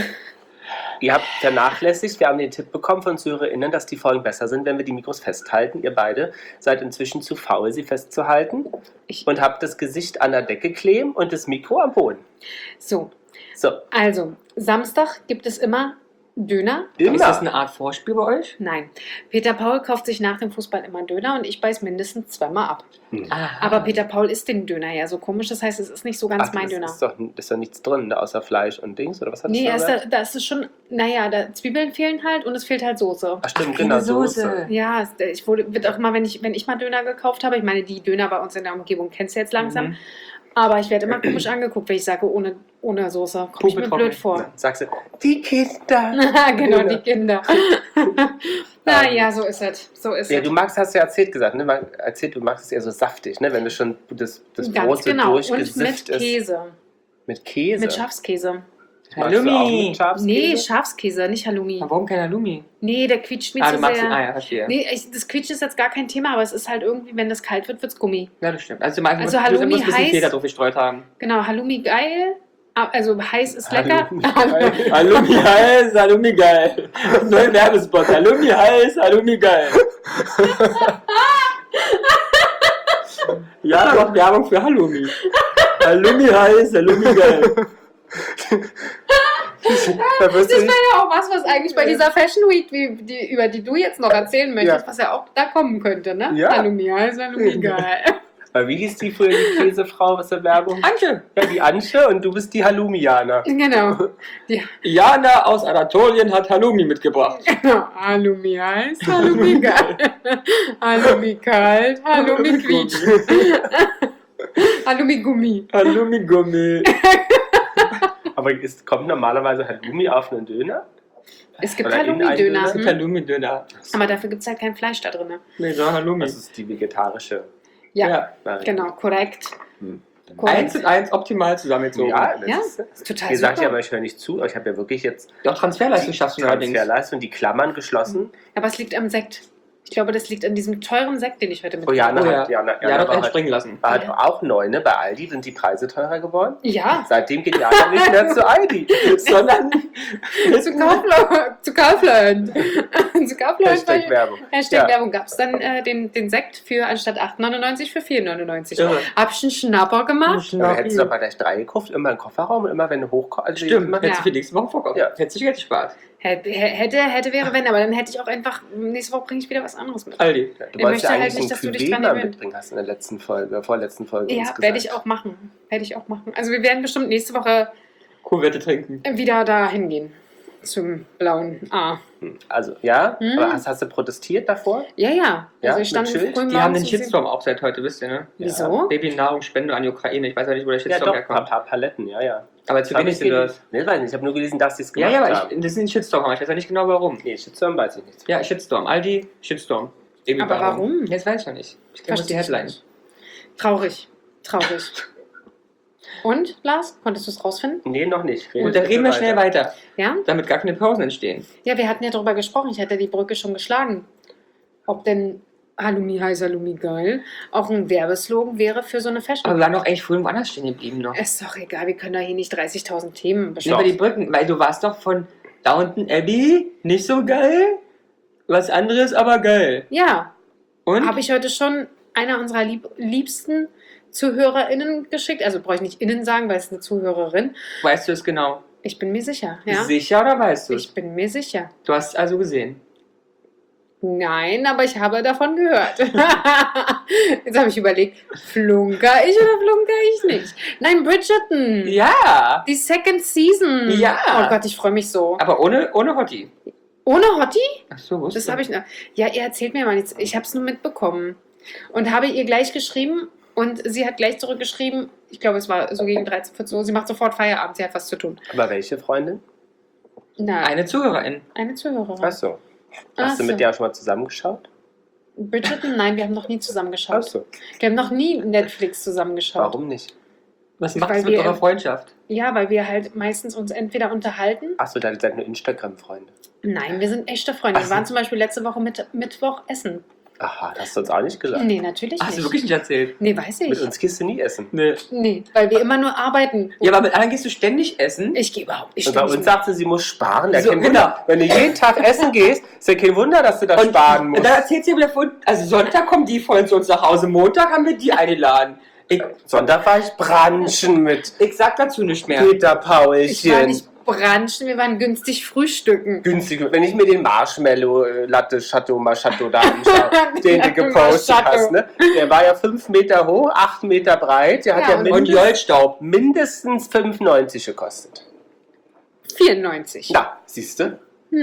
Ihr habt vernachlässigt, wir haben den Tipp bekommen von ZuhörerInnen, dass die Folgen besser sind, wenn wir die Mikros festhalten. Ihr beide seid inzwischen zu faul, sie festzuhalten Ich- und habt das Gesicht an der Decke kleben und das Mikro am Boden. So, So, also, Samstag gibt es immer Döner. immer. Ist das eine Art Vorspiel bei euch? Nein. Peter Paul kauft sich nach dem Fußball immer Döner und ich beiß mindestens zweimal ab. Ah. Aber Peter Paul isst den Döner ja so komisch, das heißt, es ist nicht so ganz Ach, mein das Döner. Ist doch, ist doch nichts drin, ne, außer Fleisch und Dings, oder was hat Nee, du ist gesagt? da, da ist es schon, naja, da Zwiebeln fehlen halt und es fehlt halt Soße. Ach stimmt, Keine genau, Soße. Soße. Ja, es- ich wurde, wird auch mal, wenn ich, wenn ich mal Döner gekauft habe, ich meine, die Döner bei uns in der Umgebung kennst du jetzt langsam, Mhm. aber ich werde immer komisch angeguckt, wenn ich sage, ohne, ohne Soße. Komme ich mir Puppe blöd trocken. vor. Sagst du, die Kinder. Genau, die Kinder. Naja, so ist es. So ist Ja, es. du magst, hast du ja erzählt gesagt, ne? Man erzählt, du magst es eher so saftig, ne? Wenn du schon das, das Ganz Brot so genau. Und durchgesifft mit ist. Käse. Mit Käse. Mit Schafskäse. Magst du auch Halloumi. mit Schafskäse? Nee, Schafskäse, nicht Halloumi. Aber warum kein Halloumi? Nee, der quietscht mir Ah, zu du magst sehr. Ah, ja, verstehe. Nee, ich, das Quietsch ist jetzt gar kein Thema, aber es ist halt irgendwie, wenn das kalt wird, wird's Gummi. Ja, das stimmt. Also, du magst, Also du musst Halloumi ein bisschen heiß- Feder drauf gestreut haben. Genau, Halloumi geil. Ah, Also heiß ist lecker. Halloumi. Halloumi heiß, Halloumi geil. Neuer Werbespot. Halloumi heiß, Halloumi geil. Ja, da macht Werbung für Halloumi. Halloumi heiß, Halloumi geil. Da wirst Das du nicht, wäre ja auch was, was eigentlich bei dieser Fashion Week, wie, die, über die du jetzt noch erzählen möchtest, Ja. was ja auch da kommen könnte, ne? Ja. Halloumi heiß, Halloumi geil. weil wie hieß die früher, die Käsefrau aus der Werbung? Antje. Ja, die Ansche und du bist die Halloumianer. Genau. Die, Jana aus Anatolien hat Halloumi mitgebracht. genau. Halloumi heiß, Halloumi geil. Halloumi kalt, Halloumi quietsch. Halloumi Gummi. Halloumi Gummi. Aber ist, kommt normalerweise Halloumi auf einen Döner? Es gibt Oder in einen Halloumi-Döner. Das ist Hm? Halloumi-Döner. Aber dafür gibt es halt kein Fleisch da drin. Nee, so Halloumi. Das ist die vegetarische Ja, Variante. genau, korrekt. Hm. korrekt. Eins und eins optimal zusammengezogen. Ja, das Ja, ist, ist total ihr sagt ja, super. aber ich höre nicht zu. Ich habe ja wirklich jetzt Doch, Transferleistung schaffst du allerdings. Transferleistung, die Klammern geschlossen. Aber es liegt am Sekt. Ich glaube, das liegt an diesem teuren Sekt, den ich heute mit. Oh, Jana Oh ja. hat, Jana, Ja, Jana doch war einen halt, springen lassen. war halt Ja. auch neu, ne? Bei Aldi sind die Preise teurer geworden. Ja, Seitdem geht Jana nicht mehr zu Aldi, sondern zu Kaufland. zu Kaufland. zu Kaufland. Hashtag Werbung. Hashtag Ja. Werbung gab es dann äh, den, den Sekt für anstatt acht neunundneunzig für vier neunundneunzig. Irre. Hab ich einen Schnapper gemacht? Dann hättest du doch mal gleich drei gekauft, immer im Kofferraum und immer wenn du hochkommst. Also Stimmt, immer, hättest Ja. du für nächste Woche vorkommen. Ja. Hättest du Geld gespart. Hätte, hätte, hätte, wäre, wenn, aber dann hätte ich auch einfach, nächste Woche bringe ich wieder was anderes mit. Aldi. Du Ich wolltest möchte ja halt eigentlich nicht, dass du einen dich Cuvée dran mal gewöhnt. mitbringen, hast du in der letzten Folge, äh, vorletzten Folge Ja, uns gesagt. werde ich auch machen. Werde ich auch machen. Also wir werden bestimmt nächste Woche Kuhwette trinken. wieder da hingehen. Zum blauen A. Hm. Also, ja, Hm. aber hast, hast du protestiert davor? Ja, ja. Ja, Also ich stand mit Schild? früh Die haben den morgens um Shitstorm auch seit heute, wisst ihr, ne? Wieso? Babynahrungsspende an die Ukraine. Ich weiß ja nicht, wo der Ja, Shitstorm doch, ein paar, herkommt. paar Paletten, ja, ja. Aber zu Hab wenig ich sind gelesen. das. Nee, weiß nicht, ich habe nur gelesen, dass sie es Ja, gemacht ja, aber haben. ich, das ist ein Shitstorm, aber ich weiß ja nicht genau warum. Nee, Shitstorm weiß ich nicht. Ja, Shitstorm. Aldi, Shitstorm. Aber warum? Jetzt weiß ich noch nicht. Ich kenne die Verstehe ich Headline. nicht. Traurig. Traurig. Und, Lars, konntest du es rausfinden? Nee, noch nicht. Und dann bitte reden wir schnell weiter, Ja? damit gar keine Pausen entstehen. Ja, wir hatten ja darüber gesprochen. Ich hatte die Brücke schon geschlagen. Ob denn Halloumi heiß, Halloumi geil auch ein Werbeslogan wäre für so eine Fashion. Aber wir waren doch eigentlich vorhin woanders stehen geblieben noch. Ist doch egal, wir können da hier nicht dreißigtausend Themen Ja, besprechen. aber die Brücken, weil du warst doch von Downton Abbey nicht so geil Was anderes, aber geil. Ja, Und? habe ich heute schon einer unserer lieb liebsten ZuhörerInnen geschickt. Also brauche ich nicht innen sagen, weil es ist eine Zuhörerin. Weißt du es genau? Ich bin mir sicher, ja. Sicher oder weißt du es? Ich bin mir sicher. Du hast es also gesehen. Nein, aber ich habe davon gehört. Jetzt habe ich überlegt, flunker ich oder flunker ich nicht? Nein, Bridgerton. Ja. Die Second Season. Ja. Oh Gott, ich freue mich so. Aber ohne, ohne Hottie. Ohne Hottie? Ach so, wusste Das habe ich noch. Ja, ihr erzählt mir mal nichts. Ich habe es nur mitbekommen. Und habe ihr gleich geschrieben und sie hat gleich zurückgeschrieben, ich glaube, es war so gegen dreizehn, vierzehn Uhr, sie macht sofort Feierabend, sie hat was zu tun. Aber welche Freundin? Na, Eine Zuhörerin. eine Zuhörerin. Achso. Ach Hast du mit so. der schon mal zusammengeschaut? Bridgerton? Nein, wir haben noch nie zusammengeschaut. Achso. Wir haben noch nie Netflix zusammengeschaut. Warum nicht? Was Weil macht es mit wir- eurer Freundschaft? Ja, weil wir halt meistens uns entweder unterhalten. Achso, da seid nur Instagram-Freunde. Nein, wir sind echte Freunde. Ach Wir so. waren zum Beispiel letzte Woche mit, Mittwoch essen. Aha, das hast du uns auch nicht gesagt. Nee, natürlich Hast du nicht. wirklich nicht erzählt? Nee, weiß Mit ich. uns gehst du nie essen. Nee. Nee, weil wir immer nur arbeiten. Ja, aber mit anderen gehst du ständig essen. Ich gehe überhaupt nicht. Und bei uns sagt sie, sie muss sparen. Ja, So, kein Wunder. Wenn du jeden Tag essen gehst, ist ja kein Wunder, dass du da sparen und musst. dann erzählt sie wieder von, also Sonntag kommen die vorhin zu uns nach Hause, Montag haben wir die eingeladen. Ich, Sonntag war ich branchen mit ich sag dazu nicht mehr. Peter Ich war Paulchen. nicht branchen, wir waren günstig frühstücken. Günstig. Wenn ich mir den Marshmallow äh, Latte Chateau Machateau da anschaue, den du Latte gepostet Macchiato. hast, ne? Der war ja fünf Meter hoch, acht Meter breit. Der hat Ja, ja, und Und mindest, Jollstaub. mindestens fünfundneunzig gekostet. vierundneunzig. Na, siehst du?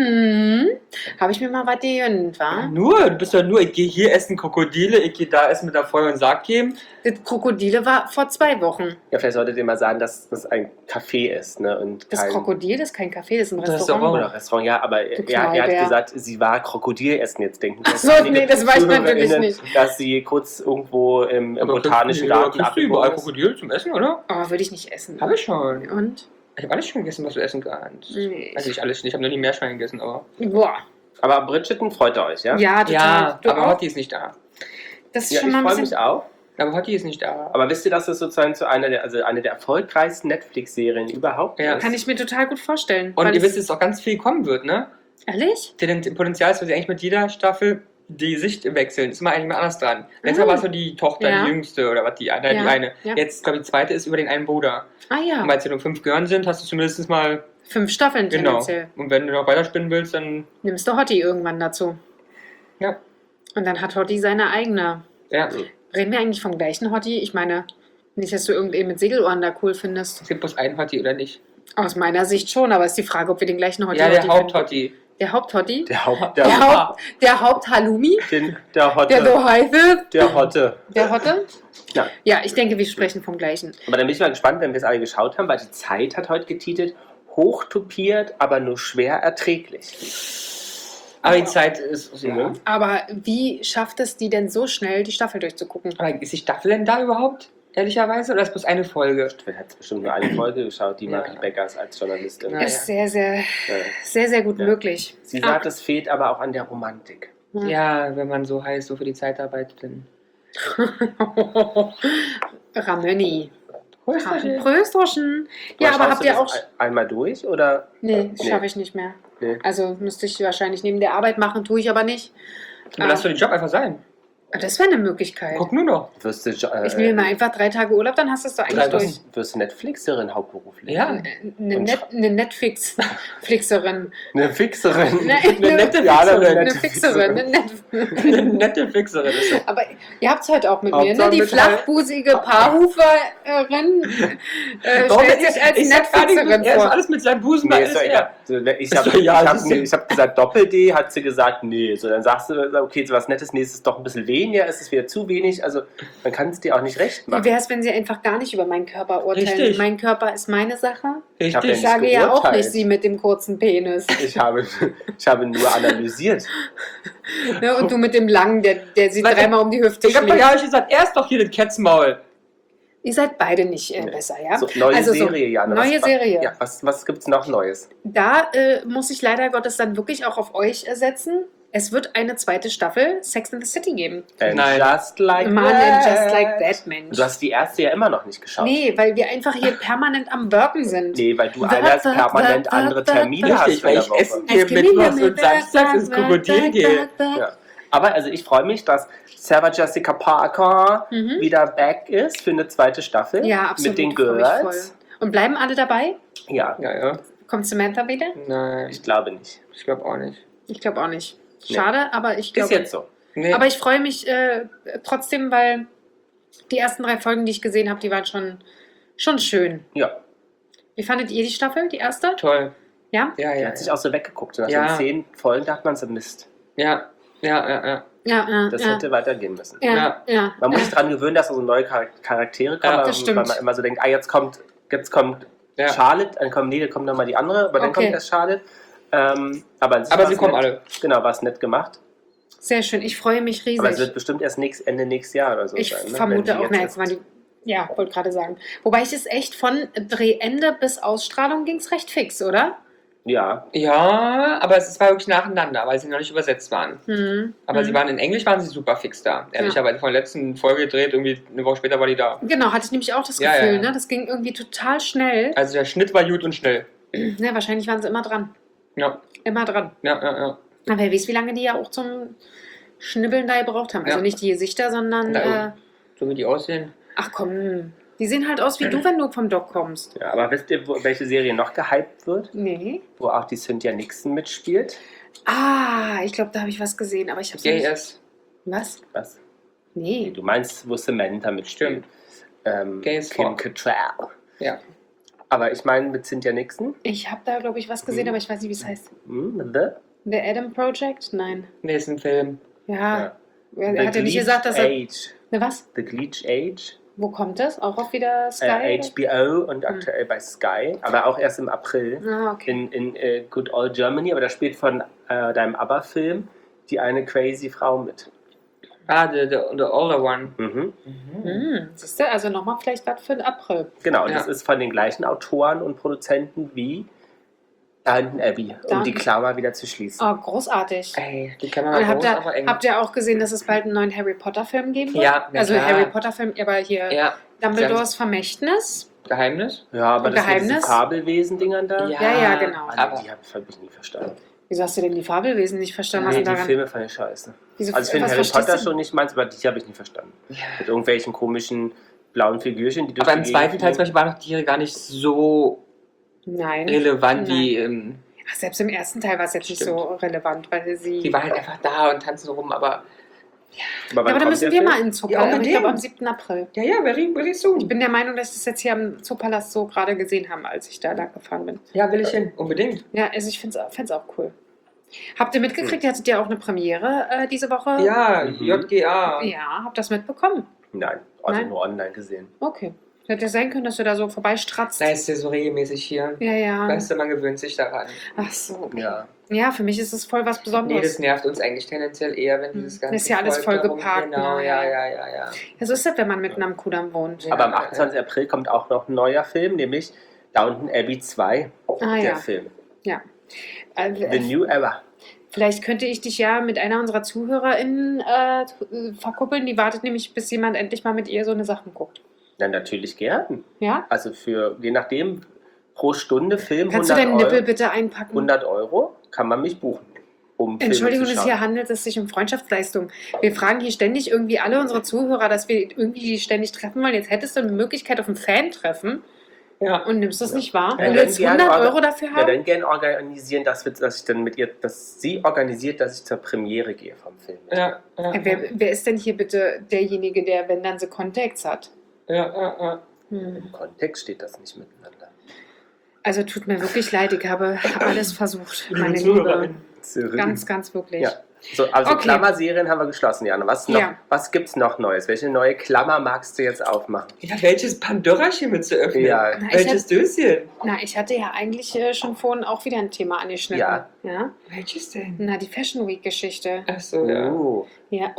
Hm. Habe ich mir mal was gegönnt, wa? Nur, du bist ja nur, ich gehe hier essen Krokodile, ich gehe da essen mit der Feuer und Sarg geben. Das Krokodile war vor zwei Wochen. Ja, vielleicht solltet ihr mal sagen, dass das ein Café ist, ne? Und Das kein Krokodil, das ist kein Café, das ist ein Das ist Restaurant. doch oder Restaurant, ja, aber er, er hat Knallbär. gesagt, sie war Krokodil essen. Jetzt denken Ach so, einige nee, das weiß man natürlich ZuhörerInnen, nicht. dass sie kurz irgendwo im, im Aber botanischen kriegst du- Garten kriegst du überall abgebogen ist. Krokodil zum Essen, oder? Oh, würde ich nicht essen. Habe ich schon. Und? Ich habe alles schon gegessen, was du essen kannst. Nee. Also nicht alles, ich habe noch nie Meerschwein gegessen, aber... Boah. Aber Bridgerton freut ihr euch, ja? Ja, total. Ja, Du aber auch? Hottie ist nicht da. Das ist Ja, schon ich mal ein freue bisschen. mich auch. Aber Hottie ist nicht da. Aber wisst ihr, dass das sozusagen zu einer der, also eine der erfolgreichsten Netflix-Serien überhaupt Ja. ist? Kann ich mir total gut vorstellen. Und weil ihr es- wisst, dass auch ganz viel kommen wird, ne? Ehrlich? Denn das Potenzial ist, dass sie eigentlich mit jeder Staffel die Sicht wechseln. Ist immer eigentlich mal anders dran. Letztes Mal Ah. war es so die Tochter, Ja. die jüngste oder was, die, eine, Ja, die eine. ja. Jetzt, glaube ich, die zweite ist über den einen Bruder. Ah ja. Und weil es ja nur fünf Gören sind, hast du zumindest mal... Fünf Staffeln Genau. tendenziell. Und wenn du noch weiterspinnen willst, dann... Nimmst du Hottie irgendwann dazu. Ja. Und dann hat Hottie seine eigene. Ja. Reden wir eigentlich vom gleichen Hottie? Ich meine, nicht, dass du irgendwen mit Segelohren da cool findest. Es gibt bloß einen Hottie oder nicht. Aus meiner Sicht schon, aber ist die Frage, ob wir den gleichen Hottie Ja, der Hottie Haupthottie. finden. Der Haupthottie? Der Haupt, Der, der, Haupt, der Haupthalloumi? den, der Hotte. Der so heiße? Der Hotte. Der Hotte? Ja. Ja, ich denke, wir sprechen vom gleichen. Aber dann bin ich mal gespannt, wenn wir es alle geschaut haben, weil die Zeit hat heute getitelt, hochtopiert, aber nur schwer erträglich. Aber die Zeit ist... Ja. Ja. Aber wie schafft es die denn so schnell, die Staffel durchzugucken? Aber ist die Staffel denn da überhaupt? Ehrlicherweise? Oder ist bloß eine Folge? Wer hat bestimmt nur eine Folge geschaut, die Ja. Marie Beckers als Journalistin. Ja, Ist sehr, sehr, Ja. sehr, sehr gut Ja. möglich. Sie Ah. sagt, es fehlt aber auch an der Romantik. Ja, wenn man so heiß so für die Zeit arbeitet, dann... Ramöni. Prösterchen. Prösterchen. Ja, aber schaust habt du ihr das auch... ein- einmal durch oder? Nee, das Nee. schaffe ich nicht mehr. Nee. Also müsste ich wahrscheinlich neben der Arbeit machen, tue ich aber nicht. Dann lass doch den Job einfach sein. Das wäre eine Möglichkeit. Guck nur noch. Wirst du, äh, Ich nehme mir einfach drei Tage Urlaub, dann hast du es doch eigentlich Drei durch. wirst du Netflixerin hauptberuflich? Ja. Eine, Und Net, eine Netflixerin. Eine Fixerin. Ne, Eine nette Ja, Fixerin. eine Eine Fixerin. Eine Net Eine nette Fixerin ist das. Aber ihr habt es heute auch mit mir, ne? Hauptsache Die mit flachbusige Paarhuferin äh, Warum stellt ist- sich als ich sag gar nicht, Netflixerin er ist vor. alles mit seinem Busen Nee, mal ist doch alles egal. er. Ich Ist habe doch egal, ich hab, siehst du. ich hab gesagt Doppel-D, hat sie gesagt, nee. So, dann sagst du, okay, so was Nettes, nee, ist es doch ein bisschen weniger, ist es wieder zu wenig. Also man kann es dir auch nicht recht Wie machen. wäre es, wenn sie einfach gar nicht über meinen Körper urteilen? Richtig. Mein Körper ist meine Sache. Ich hab Ich ja Richtig. nicht sage ja auch geurteilt. nicht sie mit dem kurzen Penis. Ich habe, ich habe nur analysiert. Ne? Und du mit dem langen, der, der sie Weil- dreimal um die Hüfte Ich hab doch schlägt. ja euch gesagt, er ist doch hier das Ketzmaul. Ihr seid beide nicht äh, Nee. besser, ja? So, neue Also so, Serie, Jana. neue was, Serie. Ja, was, was gibt es noch Neues? Da äh, muss ich leider Gottes dann wirklich auch auf euch äh, setzen. es wird eine zweite Staffel Sex and the City geben. And Nein. just like Mann, that. and just like that, Mensch. Du hast die erste ja immer noch nicht geschaut. Nee, weil wir einfach hier permanent am Worken sind. Nee, weil du Work, anders work, permanent work, andere work, Termine work. hast Richtig, in weil der ich Woche. essen gehe Es gibt mittwochs wieder und samstags ins Krokodil gehe. Ja. Aber also ich freue mich, dass Sarah Jessica Parker Mhm. wieder back ist für eine zweite Staffel Ja, absolut. mit den ich freu mich voll. Girls. Und bleiben alle dabei? Ja, Ja, ja. Kommt Samantha wieder? Nein, ich glaube nicht. ich glaube auch nicht. Ich glaube auch nicht. Schade, aber ich Ist glaube. jetzt so. Nee. Aber ich freue mich äh, trotzdem, weil die ersten drei Folgen, die ich gesehen habe, die waren schon, schon schön. Ja, Wie fandet ihr die Staffel, die erste? Toll. Ja? Ja, die ja. hat sich auch so weggeguckt. Nach Ja. den zehn Folgen dachte man so, Mist, Ja, ja, ja, ja. Ja, ja. das ja. hätte weitergehen müssen. Ja, Ja. ja. Man muss ja. sich daran gewöhnen, dass da so neue Char- Charaktere kommen, Ja, das weil stimmt. man immer so denkt, ah, jetzt kommt, jetzt kommt Ja. Charlotte, dann kommt, nee, dann kommt nochmal die andere, aber dann Okay. kommt erst Charlotte. Ähm, aber an sich Aber war's sie kommen nett. alle. Genau, war es nett gemacht. Sehr schön. Ich freue mich riesig. Aber es wird bestimmt erst nächst, Ende nächstes Jahr oder so Ich sein. Ne? Wenn vermute die auch, jetzt na, erst- jetzt mal die. Ja, wollte gerade sagen. Wobei ich es echt von Drehende bis Ausstrahlung ging es recht fix, oder? Ja, Ja, aber es war wirklich nacheinander, weil sie noch nicht übersetzt waren. Hm. Aber hm. sie waren in Englisch waren sie super fix da. Ehrlicherweise von der letzten Folge gedreht, irgendwie eine Woche später war die da. Genau, hatte ich nämlich auch das Ja, Gefühl, ja. ne? Das ging irgendwie total schnell. Also der Schnitt war gut und schnell. Ne, wahrscheinlich waren sie immer dran. Ja, Immer dran. ja, ja, ja. Aber wer weiß, wie lange die ja auch zum Schnibbeln da gebraucht haben. Also Ja. nicht die Gesichter, sondern. Na, Äh, So wie die aussehen. ach komm, die sehen halt aus wie du, wenn du vom Doc kommst. ja, aber wisst ihr, wo, welche Serie noch gehypt wird? Nee. Wo auch die Cynthia Nixon mitspielt? Ah, ich glaube, da habe ich was gesehen, aber ich habe Gay nicht. as. Was? Was? Nee. Du meinst, wo Samantha mitspielt? Ähm, Gay as Kim fuck. Cattrall. Ja. Aber ich meine mit Cynthia Nixon? Ich habe da, glaube ich, was gesehen, Hm. aber ich weiß nicht, wie es heißt. Hm, The? The Adam Project? Nein. Nee, ist ein Film. Ja. Er The hat ja nicht Bleach gesagt, dass er. Age. Ne, was? The Bleach Age. Wo kommt das? Auch auf wieder Sky? Äh, oder? H B O und aktuell bei Sky. Aber auch erst im April. Ah, okay. In, in äh, Good Old Germany. Aber da spielt von äh, deinem ABBA-Film die eine crazy Frau mit. Ah, the, the, the older one. Mhm. Hm, siehst du, also nochmal vielleicht was für den April. Genau, und Ja. das ist von den gleichen Autoren und Produzenten wie Downton Abbey, um Downton- die Klammer wieder zu schließen. Oh, großartig. Ey, die kann man Und mal habt, groß, ihr, aber eng. habt ihr auch gesehen, dass es bald einen neuen Harry Potter Film geben wird? Ja, na Also klar. Harry Potter Film, aber hier Ja, Dumbledores Vermächtnis. Geheimnis? Ja, aber Und das mit diesen Geheimnis? Fabelwesen-Dingern da, Ja. Ja, ja, genau. also, Aber- die habe hab ich nie verstanden. Wieso hast du denn die Fabelwesen nicht verstanden? Was Nee, denn die daran? Filme fand ich scheiße. Wieso, Also ich finde was Harry verstehst Potter du? schon nicht meins, aber die habe ich nie verstanden. Ja. Mit irgendwelchen komischen blauen Figürchen, die durch Aber im die zweiten Gegend Teil zum fliegen. Beispiel waren doch die gar nicht so Nein. relevant wie. Ähm, Ach, selbst im ersten Teil war es jetzt nicht Stimmt. so relevant, weil sie. die waren halt einfach da und tanzen rum, aber. Aber ja, wann aber da kommt müssen der wir Film? mal in den Zoopalast. Ja, aber ich unbedingt. glaube am siebten April. Ja, ja, very, very soon. Ich bin der Meinung, dass ich das jetzt hier am Zoopalast so gerade gesehen habe, als ich da lang gefahren bin. Ja, will ich hin, unbedingt. Ja, also ich finde es auch cool. Habt ihr mitgekriegt, ihr hattet ja auch eine Premiere äh, diese Woche? Ja, Mhm. J G A. Ja, habt ihr das mitbekommen? Nein, also Nein? nur online gesehen. Okay. Hätte ja sein können, dass du da so vorbeistratzt. Da ist ja so regelmäßig hier. Ja, ja. Weißt du, man gewöhnt sich daran. Ach so. Ja. Ja, für mich ist es voll was Nee, Besonderes. das nervt uns eigentlich tendenziell eher, wenn Hm. dieses ganze Ist ja alles Volk voll darum- geparkt, Genau, ne? ja, ja, ja, ja. Ja, so ist das, wenn man mitten am Kudamm wohnt. Ja. Aber am achtundzwanzigsten April kommt auch noch ein neuer Film, nämlich Downton Abbey zwei, Ah der ja. Film. ja. The Also, New Era. vielleicht könnte ich dich ja mit einer unserer ZuhörerInnen äh, verkuppeln. Die wartet nämlich, bis jemand endlich mal mit ihr so eine Sachen guckt. Na, natürlich gern. Ja? Also für, je nachdem, pro Stunde Film Kannst du hundert deinen Euro, Nippel bitte einpacken? hundert Euro kann man mich buchen, um Filme Entschuldigung, zu es schauen. hier handelt es sich um Freundschaftsleistung. Wir fragen hier ständig irgendwie alle unsere Zuhörer, dass wir irgendwie die ständig treffen wollen. Jetzt hättest du eine Möglichkeit auf ein Fan-Treffen Ja. und nimmst das nicht wahr? Ja, Und dann willst gern hundert orga- Euro dafür Ja, haben? dann gern organisieren, dass, wir, dass ich dann mit ihr, dass sie organisiert, dass ich zur Premiere gehe vom Film. Ja, ja, Äh, Wer, wer ist denn hier bitte derjenige, der, wenn dann so Contacts hat? ja, ja, ja. Hm. Im Kontext steht das nicht miteinander. Also tut mir wirklich leid, ich habe alles versucht, Liebe meine Zuhörerin. Liebe. Ganz, ganz wirklich. Ja. So, also Okay. Klammerserien haben wir geschlossen, Jana. Was, noch, Ja. was gibt's noch Neues? Welche neue Klammer magst du jetzt aufmachen? Ja, welches Pandora-Chen mit zu öffnen? Ja. Na, ich, Welches hatte, Döschen? na, ich hatte ja eigentlich äh, schon vorhin auch wieder ein Thema angeschnitten. Ja. ja? Welches denn? Na, die Fashion Week-Geschichte. Ach so, ja. Oh. Ja.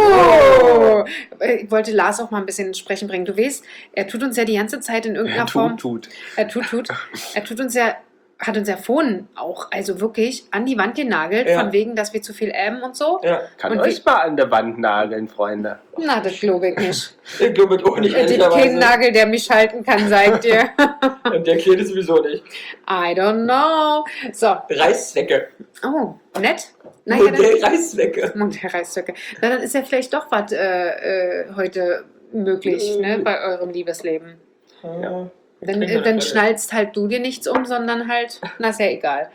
Oh! Ich wollte Lars auch mal ein bisschen ins Sprechen bringen. Du weißt, er tut uns ja die ganze Zeit in irgendeiner Form. Tut, tut. Er tut, tut. Er tut uns ja hat unser Phone auch, also wirklich an die Wand genagelt, Ja. von wegen, dass wir zu viel äben und so. Ja, Kann Und euch mal an der Wand nageln, Freunde. Na, das glaube ich nicht. ich glaube auch nicht, Es gibt keinen ehrlicherweise. Nagel, der mich halten kann, sagt ihr. Und der Kleine sowieso nicht. I don't know. So, Reißzwecke. oh, nett. Na, ja, dann, Modell Reißzwecke. Modell Reißzwecke. Na, dann ist ja vielleicht doch was äh, äh, heute möglich, ne, bei eurem Liebesleben. Ja. Dann, Kriegen wir äh, dann das schnallst halt du dir nichts um, sondern halt, na, ist ja egal.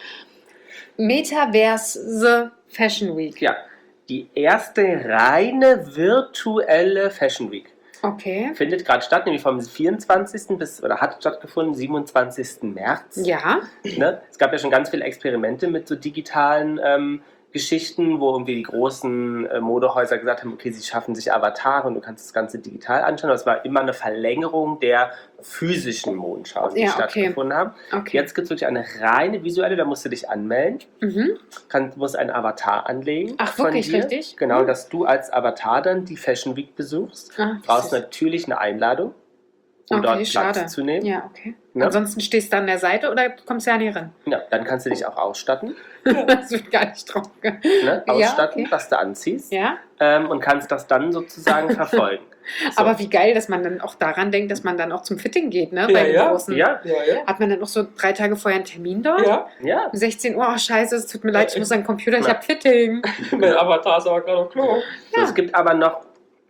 Metaverse Fashion Week. Ja, die erste reine virtuelle Fashion Week Okay. findet gerade statt, nämlich vom vierundzwanzigsten bis, oder hat stattgefunden, siebenundzwanzigsten März. Ja. Ne? Es gab ja schon ganz viele Experimente mit so digitalen ähm, Geschichten, wo irgendwie die großen äh, Modehäuser gesagt haben, okay, sie schaffen sich Avatare und du kannst das Ganze digital anschauen. Das war immer eine Verlängerung der physischen Modenschauen, die Ja, okay. stattgefunden haben. Okay. Jetzt gibt es wirklich eine reine visuelle, da musst du dich anmelden, Mhm. kann, musst einen Avatar anlegen. Ach, von wirklich, dir. richtig? Genau, Mhm. dass du als Avatar dann die Fashion Week besuchst. Ah, Brauchst süß. natürlich eine Einladung, um Okay, dort Platz schade. zu nehmen. Ja, okay. Ne? Ansonsten stehst du an der Seite oder kommst du ja nicht ran? Ja, dann kannst du dich auch ausstatten, Das wird gar nicht drauf. ge- ne? Ja, ausstatten, okay. was du anziehst. Ja, Ähm, und kannst das dann sozusagen verfolgen. So. aber wie geil, dass man dann auch daran denkt, dass man dann auch zum Fitting geht, ne? Ja, Bei den ja. großen. Ja, Ja, ja. Hat man dann auch so drei Tage vorher einen Termin dort? Ja, ja. Um sechzehn Uhr, oh scheiße, es tut mir leid, ich muss an den Computer, ich Ja. hab Fitting. mein Avatar ist aber gerade auf Klo. So, Ja. es gibt aber noch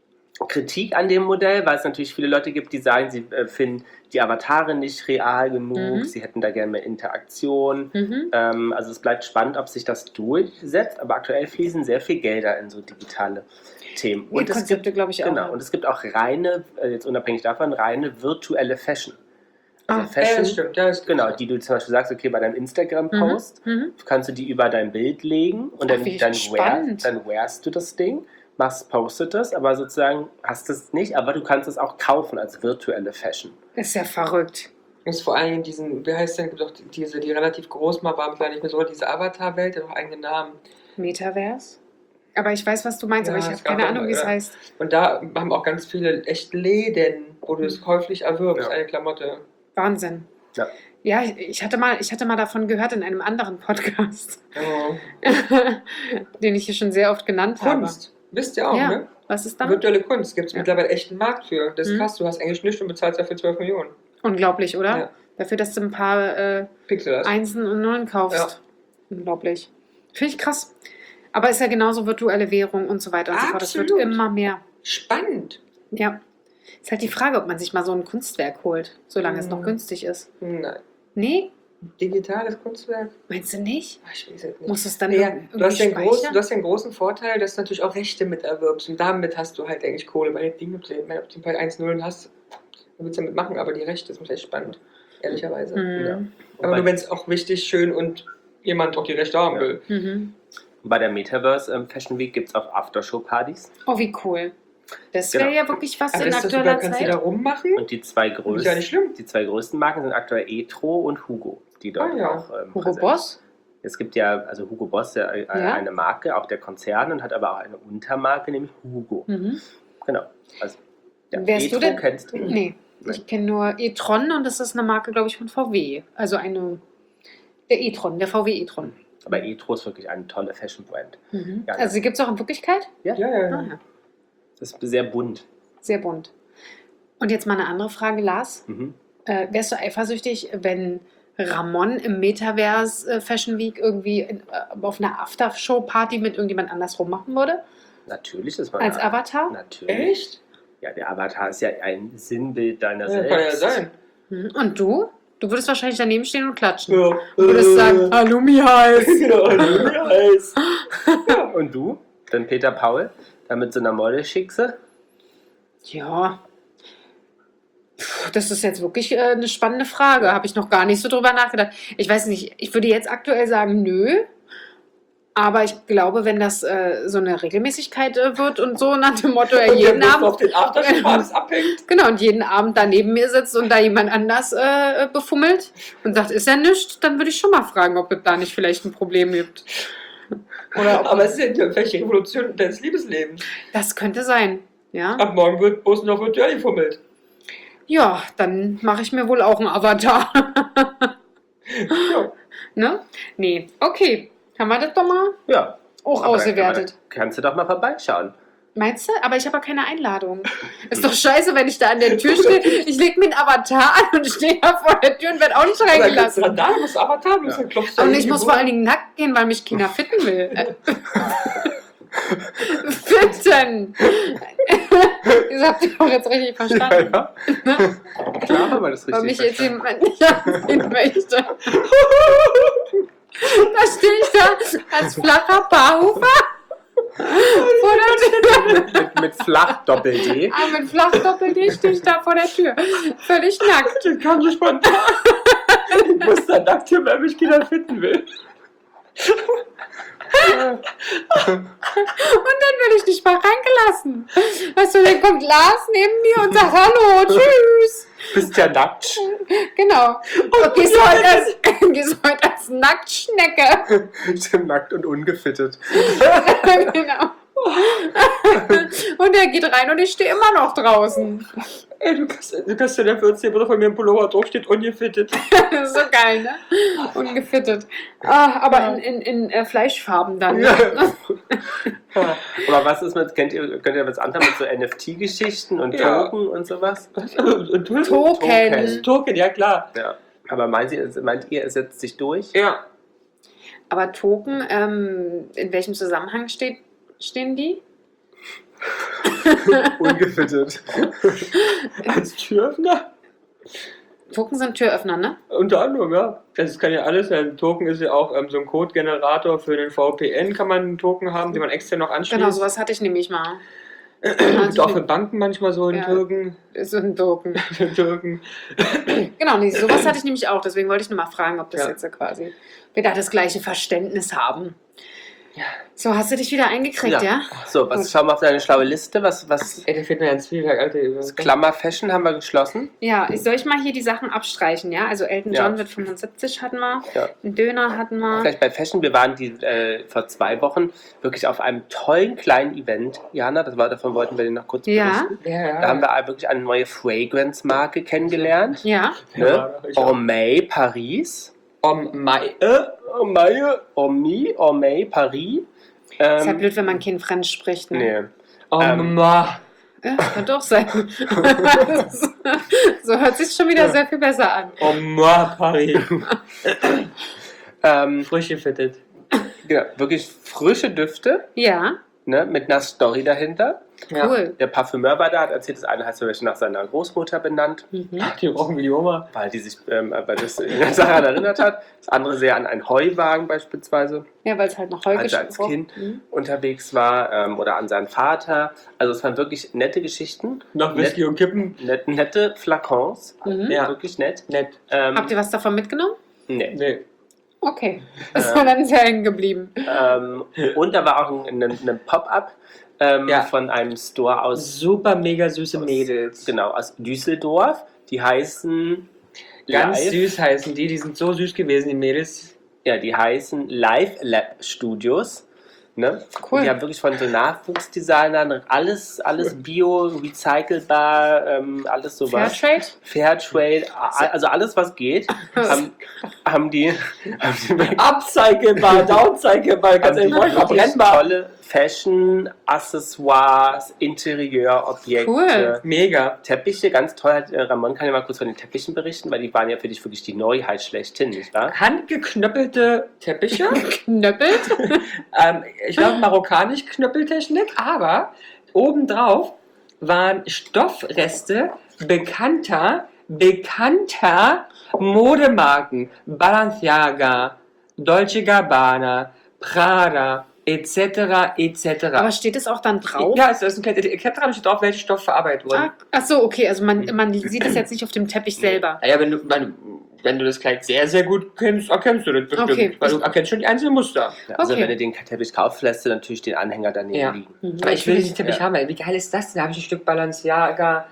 Kritik an dem Modell, weil es natürlich viele Leute gibt, die sagen, sie äh, finden die Avatare nicht real genug, Mhm. sie hätten da gerne mehr Interaktion. Mhm. Ähm, also es bleibt spannend, ob sich das durchsetzt, aber aktuell fließen sehr viel Gelder in so digitale Themen. Die Und es gibt, Konzepte, glaube ich, auch. genau, und es gibt auch reine, äh, jetzt unabhängig davon, reine virtuelle Fashion. Also Ah, Ja, Fashion, das stimmt. Ja, das genau, die du zum Beispiel sagst, okay, bei deinem Instagram-Post Mhm. kannst du die über dein Bild legen und Ach, dann, wie dann, wear, spannend. dann wearst du das Ding, machst, postet das, aber sozusagen hast es nicht, aber du kannst es auch kaufen als virtuelle Fashion. Ist ja verrückt. ist vor allem diesen, wie heißt denn, gibt auch diese, die relativ groß mal waren, vielleicht nicht mehr so, diese Avatar-Welt, die hat auch eigenen Namen. Metaverse? Aber ich weiß, was du meinst, Ja, aber ich es habe gab keine auch Ahnung, mal, wie es ja. heißt. Und da haben auch ganz viele echt Läden, wo du es käuflich erwirbst, Ja. eine Klamotte. Wahnsinn. Ja. Ja, ich- ich hatte, mal, ich hatte mal davon gehört in einem anderen Podcast, Ja. den ich hier schon sehr oft genannt Kunst, wisst ihr auch, Ja. ne? habe. Was ist dann? Virtuelle Kunst, gibt es Ja. mittlerweile echt einen Markt für. Das ist Mhm. krass, du hast eigentlich nichts und bezahlst dafür zwölf Millionen. Unglaublich, oder? Ja. Dafür, dass du ein paar äh, Pixel das. Einsen und Nullen kaufst. Unglaublich. Finde ich krass. Aber ist ja genauso virtuelle Währung und so weiter und so fort. Das wird Absolut. immer mehr. Spannend. Ja. Ist halt die Frage, ob man sich mal so ein Kunstwerk holt, solange es noch Mhm. günstig ist. Nein. Nee? Digitales Kunstwerk? Meinst du nicht? Ach, ich weiß es nicht. Musst du es dann Ja, irgendwie du, hast den großen, speichern? du hast den großen Vorteil, dass du natürlich auch Rechte mit erwirbst. Und damit hast du halt eigentlich Kohle. Bei den Dingen, ob du bei eins null hast, dann willst du damit machen. Aber die Rechte ist echt spannend. Ehrlicherweise. Mhm. Ja. Aber Wobei- nur wenn es auch wichtig, schön und jemand auch die Rechte haben Ja. will. Mhm. Bei der Metaverse ähm, Fashion Week gibt es auch Aftershow-Partys. Oh, wie cool. Das Genau. wäre ja wirklich was Aber in ist das aktueller sogar, kannst du Zeit. da rummachen? Und die zwei, Ist ja größten, nicht schlimm. die zwei größten Marken sind aktuell Etro und Hugo, die dort Ah, ja. auch ähm, Hugo präsent Boss? sind. Es gibt ja, also Hugo Boss, ja, äh, Ja. eine Marke, auch der Konzern, und hat aber auch eine Untermarke, nämlich Hugo. Mhm. Genau. Also, ja, Wärst Etro du denn- kennst du? Nee, ich kenne nur e-tron und das ist eine Marke, glaube ich, von V W. Also eine, der e-tron, der V W e-tron. Aber Etro ist wirklich eine tolle Fashion-Brand. Mhm. Ja, Also die gibt es auch in Wirklichkeit? Ja, ja, ja. Ah, ja. Das ist sehr bunt. Sehr bunt. Und jetzt mal eine andere Frage, Lars. Mhm. Äh, wärst du eifersüchtig, wenn Ramon im Metaverse äh, Fashion Week irgendwie in, äh, auf einer Aftershow-Party mit irgendjemand anders rummachen würde? Natürlich ist man Als da- Avatar? Natürlich. Echt? Ja, der Avatar ist ja ein Sinnbild deiner Ja, selbst. kann ja sein. Mhm. Und du? Du würdest wahrscheinlich daneben stehen und klatschen. Ja. Du würdest sagen, Hallo Mihais. Genau, ja, heiß. Und du? Dann Peter Paul, da mit so einer Modelschickse? Ja. Puh, das ist jetzt wirklich äh, eine spannende Frage. Habe ich noch gar nicht so drüber nachgedacht. Ich weiß nicht, ich würde jetzt aktuell sagen, nö. Aber ich glaube, wenn das äh, so eine Regelmäßigkeit äh, wird und so nach dem Motto, er Und jeden der Abend. auf den Aftershow-Partys abhängt. Genau, und jeden Abend da neben mir sitzt und da jemand anders äh, befummelt und sagt, ist ja nichts, dann würde ich schon mal fragen, ob es da nicht vielleicht ein Problem gibt. Oder ob, Aber es ist ja die welche Revolution deines Liebeslebens. das könnte sein. Ja, Ab morgen wird bloß noch virtuell gefummelt. ja dann mache ich mir wohl auch einen Avatar. Ne? Nee, okay. Haben wir das doch mal Ja. auch Aber ausgewertet. Da, da kannst du doch mal vorbeischauen. Meinst du? Aber ich habe ja keine Einladung. Ist doch scheiße, wenn ich da an der Tür stehe. Ich lege mir einen Avatar an und stehe da vor der Tür und werde auch nicht reingelassen. Da musst du Avatar, du Ja. klopfst da Und in ich die muss Bude. vor allen Dingen nackt gehen, weil mich keiner fitten will. Äh, Fitten! Das habt ihr doch jetzt richtig verstanden. Ja, ja. Klar, aber das Weil richtig mich jetzt verstanden. jemand nicht ansehen möchte. Da stehe ich da als flacher Barhufer vor der Tür. mit, mit flach Doppel-D. Ah, mit flach Doppel-D stehe ich da vor der Tür. Völlig nackt. Das kam so spontan. Ich muss da nackt hier, weil mich keiner finden will. Und dann werde ich nicht mal reingelassen. Weißt du, dann kommt Lars neben mir und sagt Hallo, tschüss. Bist ja nackt. Genau. Und gehst du heute als, gehst du heute als Nacktschnecke. Stimmt, nackt und ungefittet. Genau. Und er geht rein und ich stehe immer noch draußen. Ey, du kannst, du kannst ja dafür erzählen, wo da von mir ein Pullover draufsteht, ungefittet. Das ist so geil, ne? Ungefittet. Ah, aber in, in, in äh, Fleischfarben dann. Ne? Ja. Aber was ist mit, kennt ihr, könnt ihr was anderes mit so N F T-Geschichten und Ja. Token und sowas? Und Token? Token. Token, ja klar. Ja. Aber meint ihr, meint ihr, es setzt sich durch? Ja. Aber Token, ähm, in welchem Zusammenhang steht, stehen die? Ungefittet. Als Türöffner? Token sind Türöffner, ne? Unter anderem, ja. Das kann ja alles sein. Token ist ja auch ähm, so ein Codegenerator für den V P N, kann man einen Token haben, den man extern noch anschließt. Genau, sowas hatte ich nämlich mal. Gibt auch für Banken manchmal so einen Ja. Token. So ein Token. Token. Genau, nee, sowas hatte ich nämlich auch. Deswegen wollte ich nur mal fragen, ob das Ja. jetzt so quasi wir da das gleiche Verständnis haben. Ja. So, hast du dich wieder eingekriegt, ja? So, was schau mal auf deine schlaue Liste. Was, was Ey, da fehlt mir ganz viel, Alter. Klammer Fashion haben wir geschlossen. Ja, ich soll ich mal hier die Sachen abstreichen, ja? Also Elton Ja. John wird fünfundsiebzig hatten wir, Ja. einen Döner hatten wir. Vielleicht bei Fashion, wir waren die äh, vor zwei Wochen wirklich auf einem tollen kleinen Event, Jana, das war, davon wollten wir dir noch kurz Ja. berichten. Ja, Da haben wir wirklich eine neue Fragrance-Marke kennengelernt. Ja, Ne? Ja, ich auch. Ormay Paris. Um Mai. Äh, Ormay, Ormy, Ormay Paris. Ähm, ist ja blöd, wenn man kein Fremd spricht, ne? Nee. um Ähm. Ma. Ja, kann doch sein. So hört sich schon wieder sehr viel besser an. Um Ma Paris. Ähm, Frisch gefittet. genau, wirklich frische Düfte, Ja, ne, mit einer Story dahinter. Ja. cool. Der Parfümeur war da, hat erzählt, das eine heißt zum Beispiel nach seiner Großmutter benannt, Mhm. Die rochen wie die Oma. weil die sich ähm, weil das daran erinnert hat. Das andere sehr an einen Heuwagen beispielsweise Ja, weil es halt noch Heu Als er als gesprochen. Kind. Mhm. unterwegs war ähm, oder an seinen Vater. Also es waren wirklich nette Geschichten, Nach Whisky und Kippen. net, nette Flakons, Mhm. Ja. wirklich nett. Nett. Ähm, Habt ihr was davon mitgenommen? nee. Nee. Okay. Das Ja. war dann sehr hängen geblieben. Ähm, und da war auch ein, ein, ein Pop-up ähm, Ja. von einem Store aus, Super mega süße aus, Mädels. genau, aus Düsseldorf. Die heißen Ganz Live, süß heißen die. Die sind so süß gewesen, die Mädels. ja, die heißen Live Lab Studios. Ne? Cool. Und die haben wirklich von so Nachwuchsdesignern alles, alles bio, recycelbar, ähm, alles sowas. Fairtrade? Fairtrade, a- also alles, was geht, haben, haben die, haben die wirklich- Upcyclebar, downcyclebar, haben ganz die einfach wirklich verbrennbar. tolle Fashion, Accessoires, Interieurobjekte, Cool. Mega. Teppiche, ganz toll. Hat, äh, Ramon kann ja mal kurz von den Teppichen berichten, weil die waren ja für dich wirklich die Neuheit schlechthin, nicht wahr? Handgeknöppelte Teppiche. Knöppelt? ähm, ich glaube marokkanisch Knöppeltechnik, aber obendrauf waren Stoffreste bekannter, bekannter Modemarken. Balenciaga, Dolce Gabbana, Prada, et cetera et cetera. Aber steht es auch dann drauf? Ja, es ist ein kleines Etikett dran, steht drauf, welcher Stoff verarbeitet wurde. Ah, ach so, okay. Also man, man sieht es jetzt nicht auf dem Teppich selber. Naja, wenn du, wenn, wenn du das Kleid sehr, sehr gut kennst, erkennst du das bestimmt. Okay. Weil du erkennst schon die einzelnen Muster. Ja, also Okay. wenn du den Teppich kaufst, lässt du natürlich den Anhänger daneben Ja. liegen. Mhm. Aber ich will diesen Teppich Ja. haben, ey. Wie geil ist das denn? Da habe ich ein Stück Balenciaga,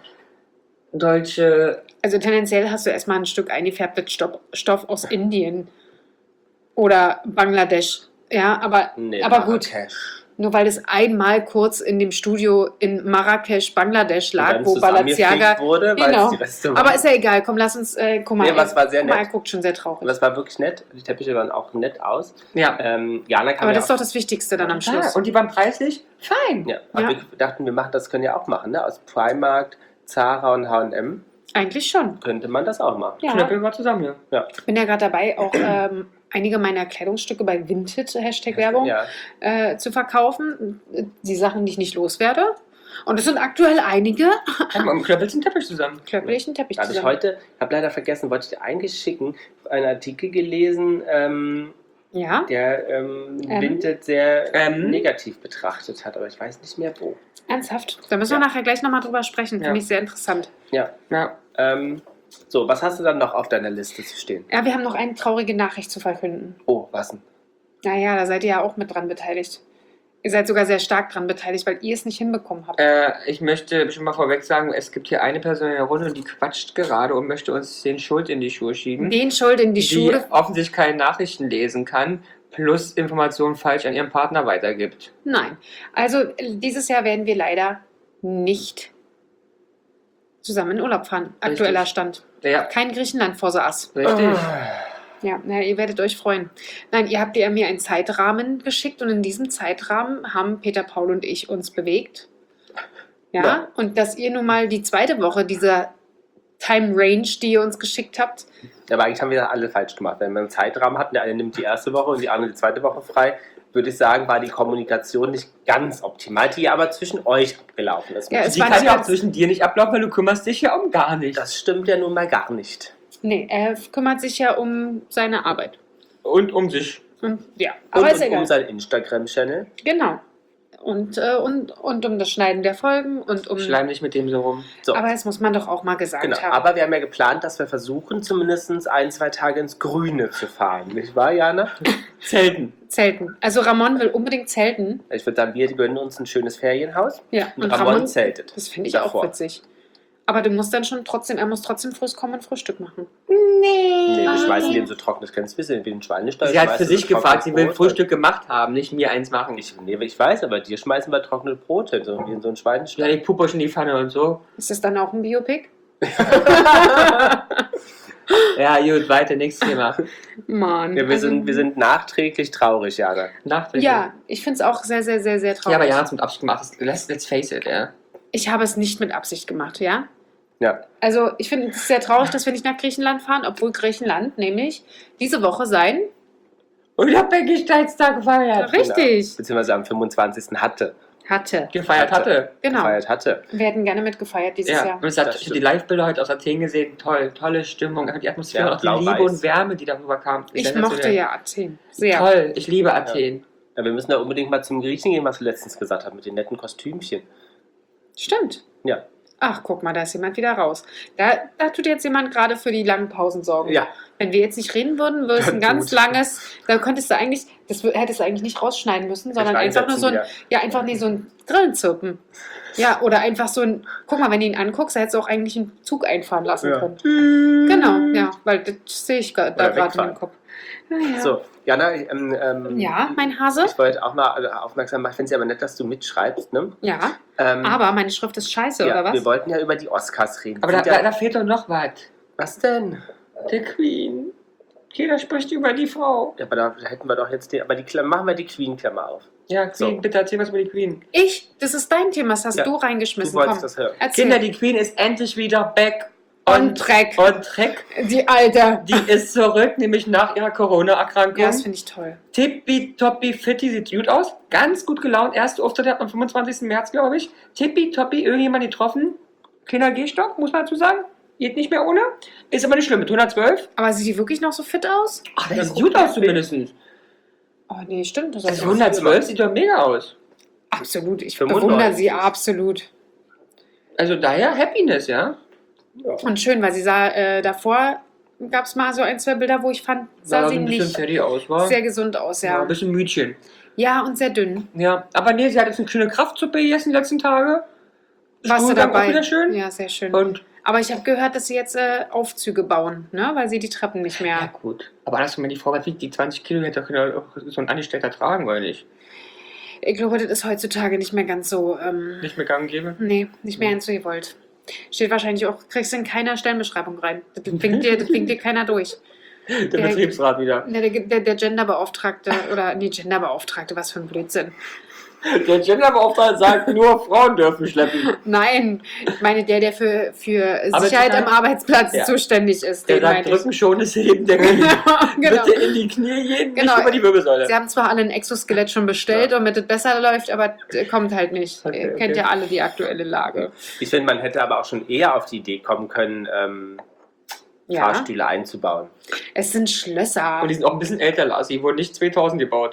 Dolce. Also tendenziell hast du erstmal ein Stück eingefärbtes Stoff, Stoff aus Indien oder Bangladesch. Ja, aber, Nee, aber gut. Marrakesch. Nur weil es einmal kurz in dem Studio in Marrakesch, Bangladesch lag, dann wo Balenciaga... zusammengefegt wurde, weil Genau. es die Reste Aber ist ja egal, komm, lass uns... Äh, guck mal, Nee, aber es war sehr guck mal, nett. er guckt schon sehr traurig. Und das war wirklich nett. Die Teppiche waren auch nett aus. Ja. Ähm, Jana kam Aber ja das ist auch, doch das Wichtigste dann am Ah, Schluss. und die waren preislich fein. ja, aber Ja. wir dachten, wir machen das können ja auch machen, ne? Aus Primark, Zara und H und M Eigentlich schon. könnte man das auch machen. Ja. Knöppel war zusammen, ja. Ich bin ja gerade dabei, auch ähm, einige meiner Kleidungsstücke bei Vinted, Hashtag Werbung, Ja. äh, zu verkaufen. Die Sachen, die ich nicht loswerde. Und es sind aktuell einige. Haben wir im Knöppel den Teppich zusammen. Klöppel ich einen Teppich Da habe ich zusammen. heute, habe leider vergessen, wollte ich dir eigentlich schicken, einen Artikel gelesen, ähm, Ja, der ähm, Ähm? Vinted sehr Ähm? negativ betrachtet hat, aber ich weiß nicht mehr wo. ernsthaft. Da müssen Ja. wir nachher gleich nochmal drüber sprechen. Ja. Finde ich sehr interessant. Ja. Ja. Ähm, so, was hast du dann noch auf deiner Liste zu stehen? Ja, wir haben noch eine traurige Nachricht zu verkünden. Oh, was denn? Naja, da seid ihr ja auch mit dran beteiligt. Ihr seid sogar sehr stark dran beteiligt, weil ihr es nicht hinbekommen habt. Äh, ich möchte schon mal vorweg sagen, es gibt hier eine Person in der Runde und die quatscht gerade und möchte uns den Schuld in die Schuhe schieben. Den Schuld in die die Schule. offensichtlich keine Nachrichten lesen kann, plus Informationen falsch an ihren Partner weitergibt. Nein. Also dieses Jahr werden wir leider nicht zusammen in Urlaub fahren. Aktueller Richtig. Stand. Ja, Kein Griechenland vor so Ass. richtig. Ja, na, ihr werdet euch freuen. Nein, ihr habt ja mir einen Zeitrahmen geschickt und in diesem Zeitrahmen haben Peter, Paul und ich uns bewegt. Ja, Ja. und dass ihr nun mal die zweite Woche dieser Time Range, die ihr uns geschickt habt, Aber eigentlich haben wir das alle falsch gemacht. Wenn wir einen Zeitrahmen hatten, der eine nimmt die erste Woche und die andere die zweite Woche frei, würde ich sagen, war die Kommunikation nicht ganz optimal, die aber zwischen euch abgelaufen ist. Ja, es Die war kann nicht ja auch ganz- zwischen dir nicht ablaufen, weil du kümmerst dich ja um gar nichts. das stimmt ja nun mal gar nicht. nee, er kümmert sich ja um seine Arbeit. Und um sich. Und ja, Und, aber ist und egal. um seinen Instagram-Channel. Genau. Und, äh, und, und um das Schneiden der Folgen und um. Schleim nicht mit dem so rum. So, Aber das muss man doch auch mal gesagt genau. haben. Aber wir haben ja geplant, dass wir versuchen, zumindest ein, zwei Tage ins Grüne zu fahren. Nicht wahr, Jana? Zelten. Zelten. Also Ramon will unbedingt zelten. Ich würde sagen, wir gönnen uns ein schönes Ferienhaus. Ja, Und Ramon zeltet. Das finde ich davor. auch witzig. Aber du musst dann schon trotzdem, er muss trotzdem früh kommen und Frühstück machen. Nee, wir Ah, schmeißen nee. den so trockenes Grenzwissen wie den Schweinestall. Sie hat für schmeißen sich so gefragt, sie will trockenes Brot Frühstück gemacht haben, nicht mir eins machen. hin. Ich, nee, ich weiß, aber dir schmeißen wir trockene Brot hin, so wie in so einen Ja, Schweinestall. ich puppe schon die Pfanne und so. Ist das dann auch ein Biopic? Ja, gut, weiter, nächstes Thema. Mann. Ja, wir, also- sind, wir sind nachträglich traurig, Jana. Nachträglich. Ja, ich finde es auch sehr, sehr, sehr, sehr traurig. Ja, aber ja, hat mit Absicht gemacht. Let's, let's face it, ja. Ich habe es nicht mit Absicht gemacht, ja? Ja. Also ich finde es sehr traurig, dass wir nicht nach Griechenland fahren, obwohl Griechenland nämlich diese Woche sein. Unabhängigkeitstag gefeiert. Richtig. Beziehungsweise am fünfundzwanzigsten hatte. Hatte. Gefeiert hatte. Genau. Gefeiert hatte. Wir hätten gerne mitgefeiert dieses Ja, Jahr. und es hat, Das ich habe stimmt. die Live-Bilder heute aus Athen gesehen. Toll, tolle Stimmung. Einfach die Atmosphäre, Ja, auch die Liebe blau-weiß. und Wärme, die darüber kam. Ich Sensationell. mochte ja Athen. Sehr. Toll, ich liebe Athen. Ja, wir müssen da unbedingt mal zum Griechen gehen, was du letztens gesagt hast, mit den netten Kostümchen. Stimmt. Ja. Ach, guck mal, da ist jemand wieder raus. Da, da tut jetzt jemand gerade für die langen Pausen sorgen. Ja. Wenn wir jetzt nicht reden würden, würde es ein ganz Gut. langes, da könntest du eigentlich, das wür- hättest du eigentlich nicht rausschneiden müssen, sondern Vielleicht einfach nur so ein, einsetzen ja, einfach nee, so ein Grillenzirpen. Ja, oder einfach so ein, guck mal, wenn du ihn anguckst, da hättest du auch eigentlich einen Zug einfahren lassen Ja. können. Genau, ja, weil das sehe ich ga- da Oder gerade in wegfahren. dem Kopf. Naja. So, Jana, ähm, ähm, Ja, mein Hase? ich wollte auch mal äh, aufmerksam machen, ich finde es ja aber nett, dass du mitschreibst, ne? Ja, Ähm, aber meine Schrift ist scheiße, ja, oder was? wir wollten ja über die Oscars reden. Aber da, Sind ja, da, da fehlt doch noch was. was denn? Der Queen. Jeder spricht über die Frau. Ja, aber da hätten wir doch jetzt die, aber die Klam- machen wir die Queen-Klammer auf. Ja, Queen, So. bitte erzähl was über die Queen. Ich? Das ist dein Thema, das hast Ja, du Du reingeschmissen. wolltest Komm, das hören. erzähl. Kinder, die Queen ist endlich wieder back On track. On track. Die Alte. Die ist zurück, nämlich nach ihrer Corona-Erkrankung. Ja, das finde ich toll. Tippitoppi Fitti sieht gut aus. Ganz gut gelaunt. Erste Auftritt hat am fünfundzwanzigsten März, glaube ich. Tippitoppi, irgendjemand getroffen. Kleiner Gehstock, muss man dazu sagen. Geht nicht mehr ohne. Ist aber nicht schlimm. Mit hundertzwölf. Aber sieht die wirklich noch so fit aus? Ach, Ja, das sieht gut. gut aus zumindest. Oh nee, stimmt. Das Also ist hundertzwölf sieht doch mega aus. absolut. Ich fünfundneunzig. bewundere sie absolut. Also daher Happiness, ja. Und schön, weil sie sah äh, davor, gab es mal so ein, zwei Bilder, wo ich fand, sah Sah sie so ein bisschen nicht fertig aus, war. sehr gesund aus, Ja, ja. ein bisschen Mütchen. Ja, und sehr dünn. Ja, aber nee, sie hat jetzt eine schöne Kraftsuppe gegessen die letzten Tage. Warst du Stuhlgang dabei? Auch wieder schön. Ja, sehr schön. Und Aber ich habe gehört, dass sie jetzt äh, Aufzüge bauen, ne? Weil sie die Treppen nicht mehr. ja, gut. Aber anderssom, wenn die Frau was wiegt, die zwanzig Kilo hätte doch auch so ein Angestellter tragen, oder nicht? Ich glaube, das ist heutzutage nicht mehr ganz so. Ähm, Nicht mehr gang und gäbe. nee, nicht mehr ganz so gewollt. Steht wahrscheinlich auch, kriegst du in keiner Stellenbeschreibung rein. Das winkt dir, das winkt dir keiner durch. Der Der- Betriebsrat wieder. Der, der, der Genderbeauftragte, oder nee, Genderbeauftragte, was für ein Blödsinn. Der Genderbeauftragte sagt, nur Frauen dürfen schleppen. Nein, ich meine der, der für, für Sicherheit Sicherheit? am Arbeitsplatz Ja. zuständig ist. Der Den sagt, meine ich. drückenschonendes Heben der Knie. Genau. Bitte in die Knie gehen, Genau. nicht über die Wirbelsäule. Sie haben zwar alle ein Exoskelett schon bestellt, damit es besser läuft, aber das kommt halt nicht. Okay, Ihr kennt okay. ja alle die aktuelle Lage. Ich finde, man hätte aber auch schon eher auf die Idee kommen können, ähm, Ja, Fahrstühle einzubauen. es sind Schlösser. Und die sind auch ein bisschen älter, Lars. Die wurden nicht zweitausend gebaut.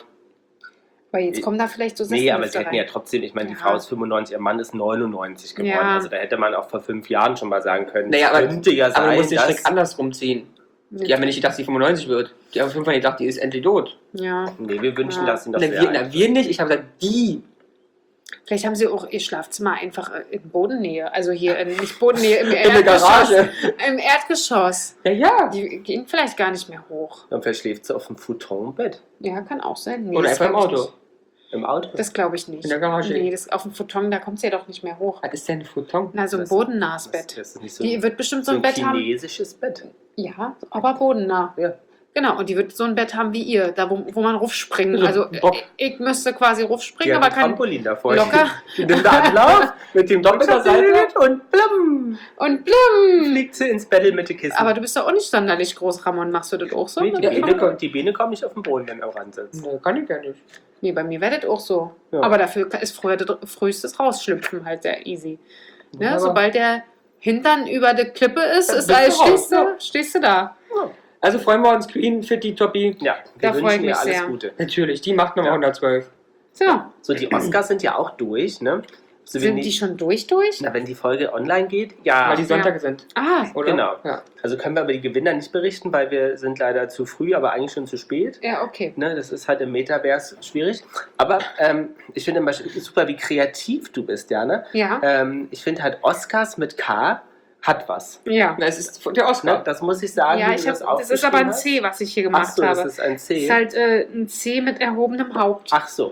Aber jetzt kommen da vielleicht so Nee, aber sie Sesselhüfte hätten rein. ja trotzdem, ich meine, die Ja. Frau ist fünfundneunzig, ihr Mann ist neunundneunzig geworden. Ja. Also da hätte man auch vor fünf Jahren schon mal sagen können, Naja, es aber- könnte ja Aber man sein, muss den Strick dass... andersrum ziehen. Die haben ja nicht gedacht, dass die fünfundneunzig wird. Die haben fünfmal gedacht, die ist endlich tot. Ja. Nee, wir wünschen, Ja. dass sie noch Na, sehr wir, alt na, ist. wir nicht. Ich habe gesagt, die. Vielleicht haben sie auch ihr Schlafzimmer einfach äh, in Bodennähe. Also hier, in, nicht Bodennähe, im In der Erdgeschoss. Garage. Im Erdgeschoss. Ja, ja. Die gehen vielleicht gar nicht mehr hoch. Und vielleicht schläft sie auf dem Futonbett. Ja, kann auch sein. Nee, Oder das einfach im glaub ich Auto. Im Auto. nicht. Das glaube ich nicht. In der Garage. Nee, das, auf dem Futon, da kommt sie ja doch nicht mehr hoch. Was ist denn ein Futon? Na, so ein Das- bodennahes das, Bett. das ist nicht so, Die wird bestimmt so so ein ein Bett haben. chinesisches Bett. Ja, aber bodennah. Ja. Genau, und die wird so ein Bett haben wie ihr, da wo, wo man raufspringen. So Also ein Bock. ich, ich müsste quasi Die raufspringen, hat aber ein kann Trampolin davor. locker Die nimmt Anlauf mit dem doppelter Seite und plumm, und blum. fliegt sie ins Bett mit den Kissen. Aber du bist doch auch nicht sonderlich groß, Ramon. Machst du das auch so? nee, die, Ja, Biene, immer. kommt- die Biene kommt nicht auf den Boden, wenn er am Rand sitzt. Nee, kann ich ja nicht. Nee, bei mir wäre das auch so. Ja. Aber dafür ist früher das frühestes Rausschlüpfen halt sehr easy. Ne? Aber- Sobald der Hintern über der Klippe ist, Dann ist bist alles, du raus, stehst, du, ja. stehst du da. Also freuen wir uns, Queen, Fitti, Toppi. Ja, wir Da freu ich wünschen ihr mich alles sehr. Gute. Natürlich, die macht Nummer Ja. hundertzwölf. So, So, die Oscars sind ja auch durch, ne? So, wenn sind die schon durch durch? Na, wenn die Folge online geht, ja. Weil die Sonntage sind, Ah, oder? Genau. Ja. Also können wir über die Gewinner nicht berichten, weil wir sind leider zu früh, aber eigentlich schon zu spät. ja, okay. Ne, das ist halt im Metaverse schwierig. Aber ähm, ich finde immer super, wie kreativ du bist, Jana. Ja, Ähm, ich finde halt Oscars mit K hat was. ja. Na, es ist der Ne? Oscar. Das muss ich sagen. Ja, wie ich du hab, das das ist aber ein aufgeschrieben C, was ich hier hast. gemacht Ach so, das habe. ist ein Das C. ist halt äh, ein C mit erhobenem Haupt. Ach so.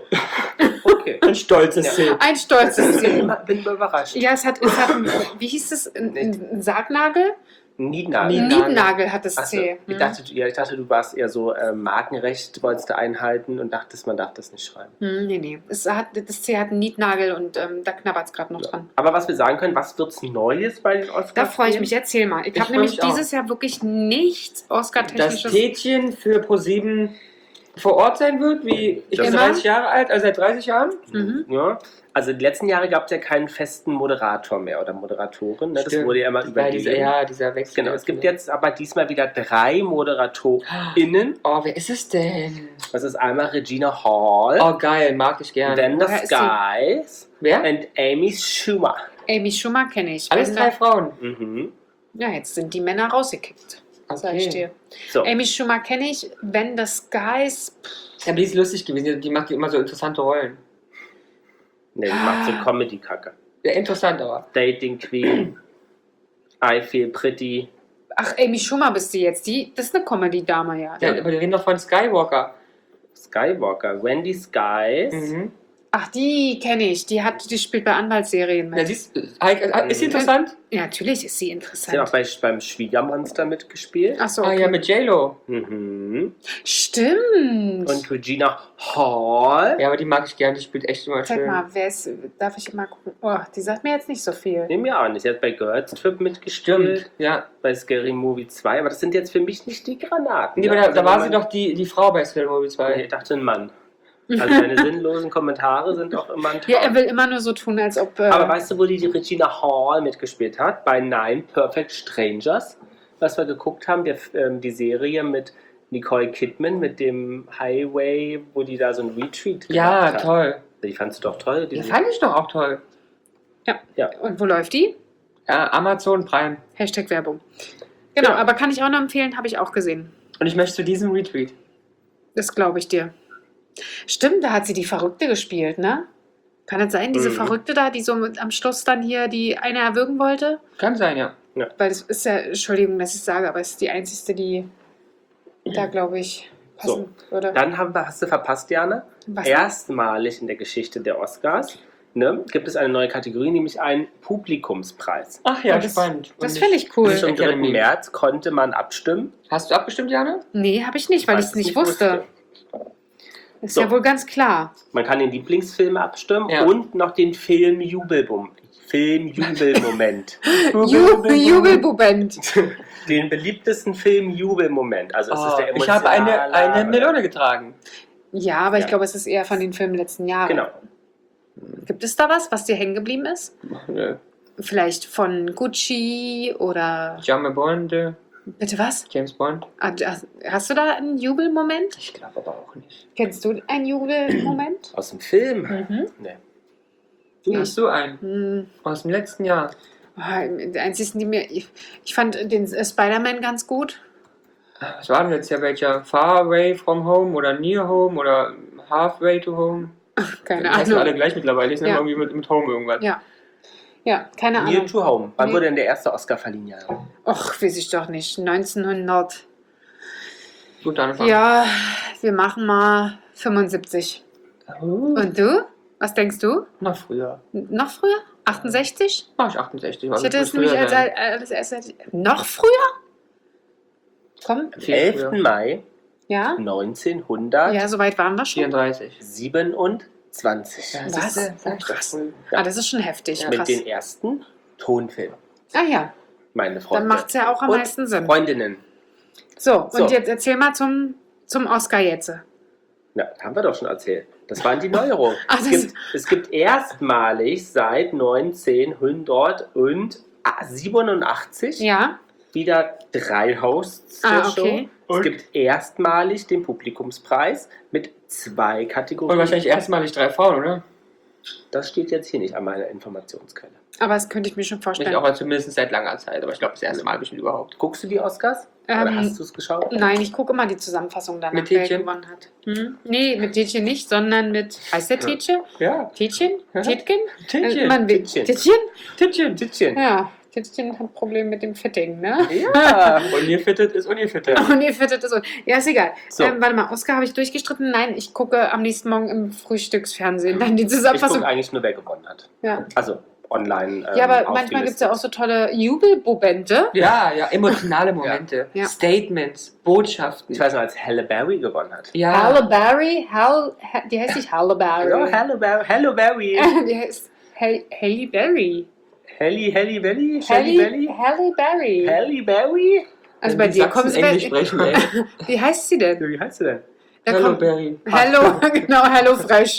Okay. Ein stolzes Ja. C. Ein stolzes Ich bin C. immer, bin immer überrascht. Ja, es hat, es hat ein, wie hieß es, ein, ein Sargnagel? Niednagel. Ein Niednagel. Niednagel hat das Ach so. C. Ich, Hm. dachte, ja, ich dachte, du warst eher so äh, Markenrecht, wolltest du einhalten und dachtest, man darf das nicht schreiben. Hm, nee, nee. Es hat, das C hat einen Niednagel und ähm, da knabbert es gerade noch dran. Aber was wir sagen können, was wird's Neues bei den Oscars? Da freue ich geben? mich. Erzähl mal. Ich Ich habe freu nämlich mich auch. dieses Jahr wirklich nichts Das Oscar-technisches. Tätchen für ProSieben vor Ort sein wird, wie ich bin Immer. dreißig Jahre alt, also seit dreißig Jahren. Mhm. Ja. Also die letzten Jahre gab es ja keinen festen Moderator mehr oder Moderatorin. Ne? Das Stimmt. wurde ja immer Ja, übergeben. dieser, ja, dieser Wechsel. Genau, es gibt jetzt aber diesmal wieder drei ModeratorInnen. Oh, wer ist es denn? Das ist einmal Regina Hall, Oh, geil, mag ich gerne. then the Woher ist sie? Skies Wer? und Amy Schumer. Amy Schumer kenne ich. Alles Wenn drei da, Frauen. Mhm. ja, jetzt sind die Männer rausgekickt. Sag ich dir. So, Amy Schumer kenne ich. When the Skies. Ja, aber die ist lustig gewesen, die- die macht immer so interessante Rollen. ne, die macht so Comedy-Kacke. Ja, interessant aber. Dating Queen, I Feel Pretty. Ach, Amy Schumer bist du jetzt. Die, das ist eine Comedy-Dame, ja. Ja, aber wir reden doch von Skywalker. Skywalker, Wendy Skies. Mhm. Ach, die kenne ich. Die, hat, die spielt bei Anwaltsserien mit. Ja, siehst, Heike, ist sie interessant? Ja, natürlich ist sie Sie hat interessant. auch bei, beim Schwiegermonster mitgespielt. Ach so, Ah okay. ja, mit J-Lo. Mhm. Stimmt. Und Regina Hall. Ja, aber die mag ich gerne, die spielt echt immer Sag schön. mal, wer ist, darf ich mal gucken? Oh, die sagt mir jetzt nicht so viel. Nehmen wir an. Sie hat bei Girls Trip mitgespielt. Stimmt, ja. Bei Scary Movie zwei. Aber das sind jetzt für mich nicht die Granaten. Nee, aber ne? da, Also da war wenn sie man- doch die, die Frau bei Scary Movie Nee, zwei. ich dachte ein Mann. Also deine sinnlosen Kommentare sind auch immer ein Ja, er Traum. will immer nur so tun, als ob. Äh, Aber weißt du, wo die, die Regina Hall mitgespielt hat? Bei Nine Perfect Strangers. Was wir geguckt haben, der, ähm, die Serie mit Nicole Kidman, mit dem Highway, wo die da so ein Retreat Ja, gemacht hat. toll. Die fandst du doch toll. Die Die fand ich doch auch toll. Und wo läuft die? Ja, Amazon Prime. Hashtag Werbung. Genau, Ja. aber kann ich auch noch empfehlen, habe ich auch gesehen. Und ich möchte zu diesem Retweet. Das glaube ich dir. Stimmt, da hat sie die Verrückte gespielt, ne? Kann es sein, diese Mhm. Verrückte da, die so mit, am Schluss dann hier die eine erwürgen wollte? Kann sein, ja. Weil das ist ja, Entschuldigung, dass ich sage, aber es ist die einzige, die da, glaube ich. passen würde. Dann haben wir, hast du verpasst, Jana. Was? Erstmalig in der Geschichte der Oscars, ne, gibt es eine neue Kategorie, nämlich einen Publikumspreis. Ach ja, Oh, das- spannend. Das Und finde ich cool. Bis zum dritten Academy. März konnte man abstimmen. Hast du abgestimmt, Jana? Nee, habe ich nicht, weil ich es nicht wusste. Ist So. ja wohl ganz klar. Man kann den Lieblingsfilm abstimmen Ja. und noch den Film Jubelbum. Film Jubelmoment. Ju- Jubelbubend. Den beliebtesten Film Jubelmoment. Also es ist Oh, der ich habe eine, emotionale- eine Melone getragen. Ja, aber ich Ja. glaube, es ist eher von den Filmen letzten Jahre. Genau. Gibt es da was, was dir hängen geblieben ist? Nö. Vielleicht von Gucci oder... James Bond, äh, Bitte was? James Bond. Ah, Hast hast du da einen Jubelmoment? Ich glaube aber auch nicht. Kennst du einen Jubelmoment? Aus dem Film? Mhm. Nee. Du hast du einen Hm. aus dem letzten Jahr. Ah, die einzigen, die mir... Ich, ich fand den äh, Spider-Man ganz gut. Was war denn jetzt ja welcher? Far Away from Home oder Near Home oder Halfway to Home? Keine Die heißen alle Ahnung. gleich mittlerweile. Die sind Ja. immer irgendwie mit, mit Home irgendwas. Ja. Ja, keine Near Ahnung. to Home. Wann Nee. wurde denn der erste Oscar verliehen? Ja. Och, weiß ich doch nicht. neunzehnhundert. Gut, dann Ja, wir machen mal fünfundsiebzig. Oh. Und du? Was denkst du? Noch früher. N- Noch früher? achtundsechzig? Mach ich achtundsechzig. Ich hätte es nämlich als, als erstes... Noch früher? Komm, Am Viel elften früher. Mai ja? neunzehnhundertsiebenundzwanzig. Ja, soweit waren wir schon. vierunddreißig. Was? Ja, Krass. Ja. Ah, das ist schon heftig. Ja. Mit Krass. den ersten Tonfilmen. Ah ja, Meine Freunde. dann macht es ja auch am Und meisten Sinn. Freundinnen. So, und So. jetzt erzähl mal zum, zum Oscar jetzt. Ja, haben wir doch schon erzählt. Das waren die Neuerungen. Ach, es, das- gibt, es gibt erstmalig seit neunzehnhundertsiebenundachtzig Ja, wieder drei Hosts zur Ah, Show. okay. Es Und? gibt erstmalig den Publikumspreis mit zwei Kategorien. Und wahrscheinlich erstmalig drei Frauen, oder? Das steht jetzt hier nicht an meiner Informationsquelle. aber das könnte ich mir schon Nicht vorstellen. auch zumindest seit langer Zeit, aber ich glaube das erste Mal bestimmt überhaupt. Guckst du die Oscars? Oder Ähm, hast du es geschaut? Nein, ich gucke immer die Zusammenfassung danach, Mit wer Tietjen? gewonnen hat. Hm? Nee, mit Tietjen nicht, sondern mit... Heißt der Ja. Tietjen? Ja. Tietjen? Ja. Tietjen? Tittchen. Äh, man will- Tietjen. Tietjen? Tittchen. Tittchen. Ja, Tietjen hat Probleme mit dem Fitting, ne? Ja. Ungefittet ist ungefittet. Und ihr fittet es. Ja, ist egal. So. Ähm, warte mal, Oscar habe ich durchgestritten? Nein, ich gucke am nächsten Morgen im Frühstücksfernsehen dann die Ich Zusammenfassung. gucke eigentlich nur, wer gewonnen hat. Ja. Also online. Ähm, Ja, aber manchmal gibt es ja auch so tolle Jubelmomente. Ja, ja, emotionale Momente, Ja. Statements, Botschaften. Ich weiß noch, als Halle Berry gewonnen hat. ja, Halle Berry, Hal, Ha- die heißt nicht Halle Berry. Hallo, Halle Berry. Hallo Berry. Die heißt Hal- Halle Berry. Halle, Halle Berry. Halle Halle, Berry. Halle Berry. Halle Berry. Also Wenn bei die dir Sachsen kommt es Englisch sprechen, ey. Wie heißt sie denn? Wie heißt du denn? Da Hello kommt- Berry. Hello, genau, Hello Fresh.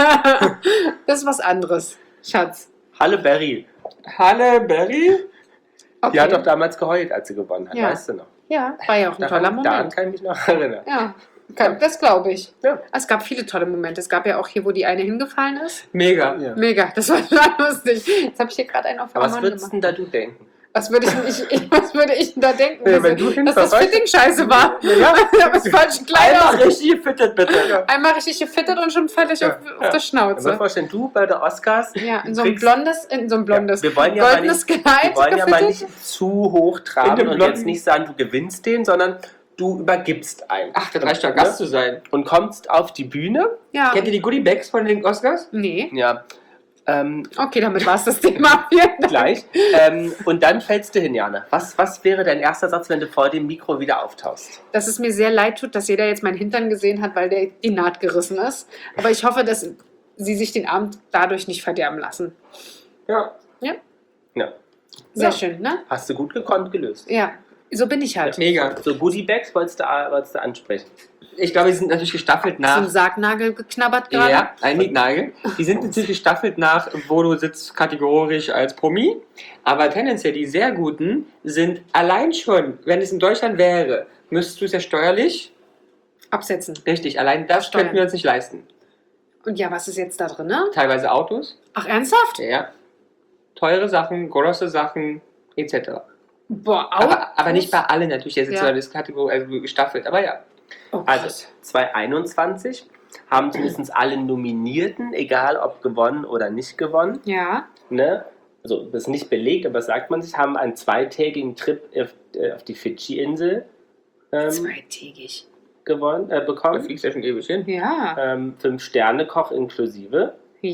Das ist was anderes, Schatz. Halle Berry. Halle Berry? Okay. Die hat doch damals geheult, als sie gewonnen hat. Ja. Weißt du noch? Ja, war ja auch ein toller Daran, daran Moment. kann ich mich noch erinnern. Ja, kann- das glaube ich. Ja. Es gab viele tolle Momente. Es gab ja auch hier, wo die eine hingefallen ist. Mega. Ja. Mega, das war schon lustig. Jetzt habe ich hier gerade einen auf Aber was Ramon würdest gemacht. denn da du denken? Was würde ich, denn- ich, ich, was würde ich denn da denken? Ja, dass, wenn du dass hinfällst, das Fitting scheiße war. Ja. Ich habe das falsche Kleid Einmal aus. richtig gefittet, bitte. Einmal richtig gefittet und schon völlig Ja, auf, auf ja. der Ich mir Schnauze. vorstellen, du bei der Oscars. Ja, in so du ein kriegst- blondes, in so ein blondes, Ja, wir wollen ja mal goldenes nicht- Kleid Wir wollen ja mal gefittet. nicht zu hoch In traben dem und blonden- jetzt nicht sagen, du gewinnst den, sondern du übergibst einen. Ach, das reicht doch Gast zu sein. Und kommst auf die Bühne. Ja, Kennt ihr die Goodie Bags von den Oscars? nee. Ja. Ähm, Okay, damit war es das Thema. Vielen Dank. gleich. ähm, und dann fällst du hin, Jana. Was, was wäre dein erster Satz, wenn du vor dem Mikro wieder auftauchst? Dass es mir sehr leid tut, dass jeder jetzt meinen Hintern gesehen hat, weil der die Naht gerissen ist. Aber ich hoffe, dass sie sich den Abend dadurch nicht verderben lassen. Ja. Ja. Sehr Ja. schön, ne? Hast du gut gekonnt gelöst. Ja, so bin ich halt. Mega. So, Goodie Bags wolltest du, wolltest du ansprechen. Ich glaube, die sind natürlich gestaffelt Zum nach. Sargnagel geknabbert gerade. Ja, ein Nicknagel. Die sind natürlich gestaffelt nach, wo du sitzt, kategorisch als Promi. Aber tendenziell die sehr guten sind allein schon, wenn es in Deutschland wäre, müsstest du es ja steuerlich. Absetzen. Richtig, allein das Steuern. könnten wir uns nicht leisten. Und ja, was ist jetzt da drin? Ne? Teilweise Autos, Ach, ernsthaft? ja. Teure Sachen, große Sachen, et cetera. Boah, Autos? Aber, aber nicht bei allen natürlich, der ist jetzt Ja. ja. das Kategorie, also gestaffelt, aber ja. Oh, Also krass. zwanzig einundzwanzig haben zumindest alle Nominierten, egal ob gewonnen oder nicht gewonnen, Ja. ne? Also das ist nicht belegt, aber das sagt man sich, haben einen zweitägigen Trip auf, äh, auf die Fidschi-Insel ähm, Zweitägig. gewonnen, äh, Da bekommen. fliegst du ja schon ewig hin. Ja. Ähm, Fünf-Sterne-Koch inklusive.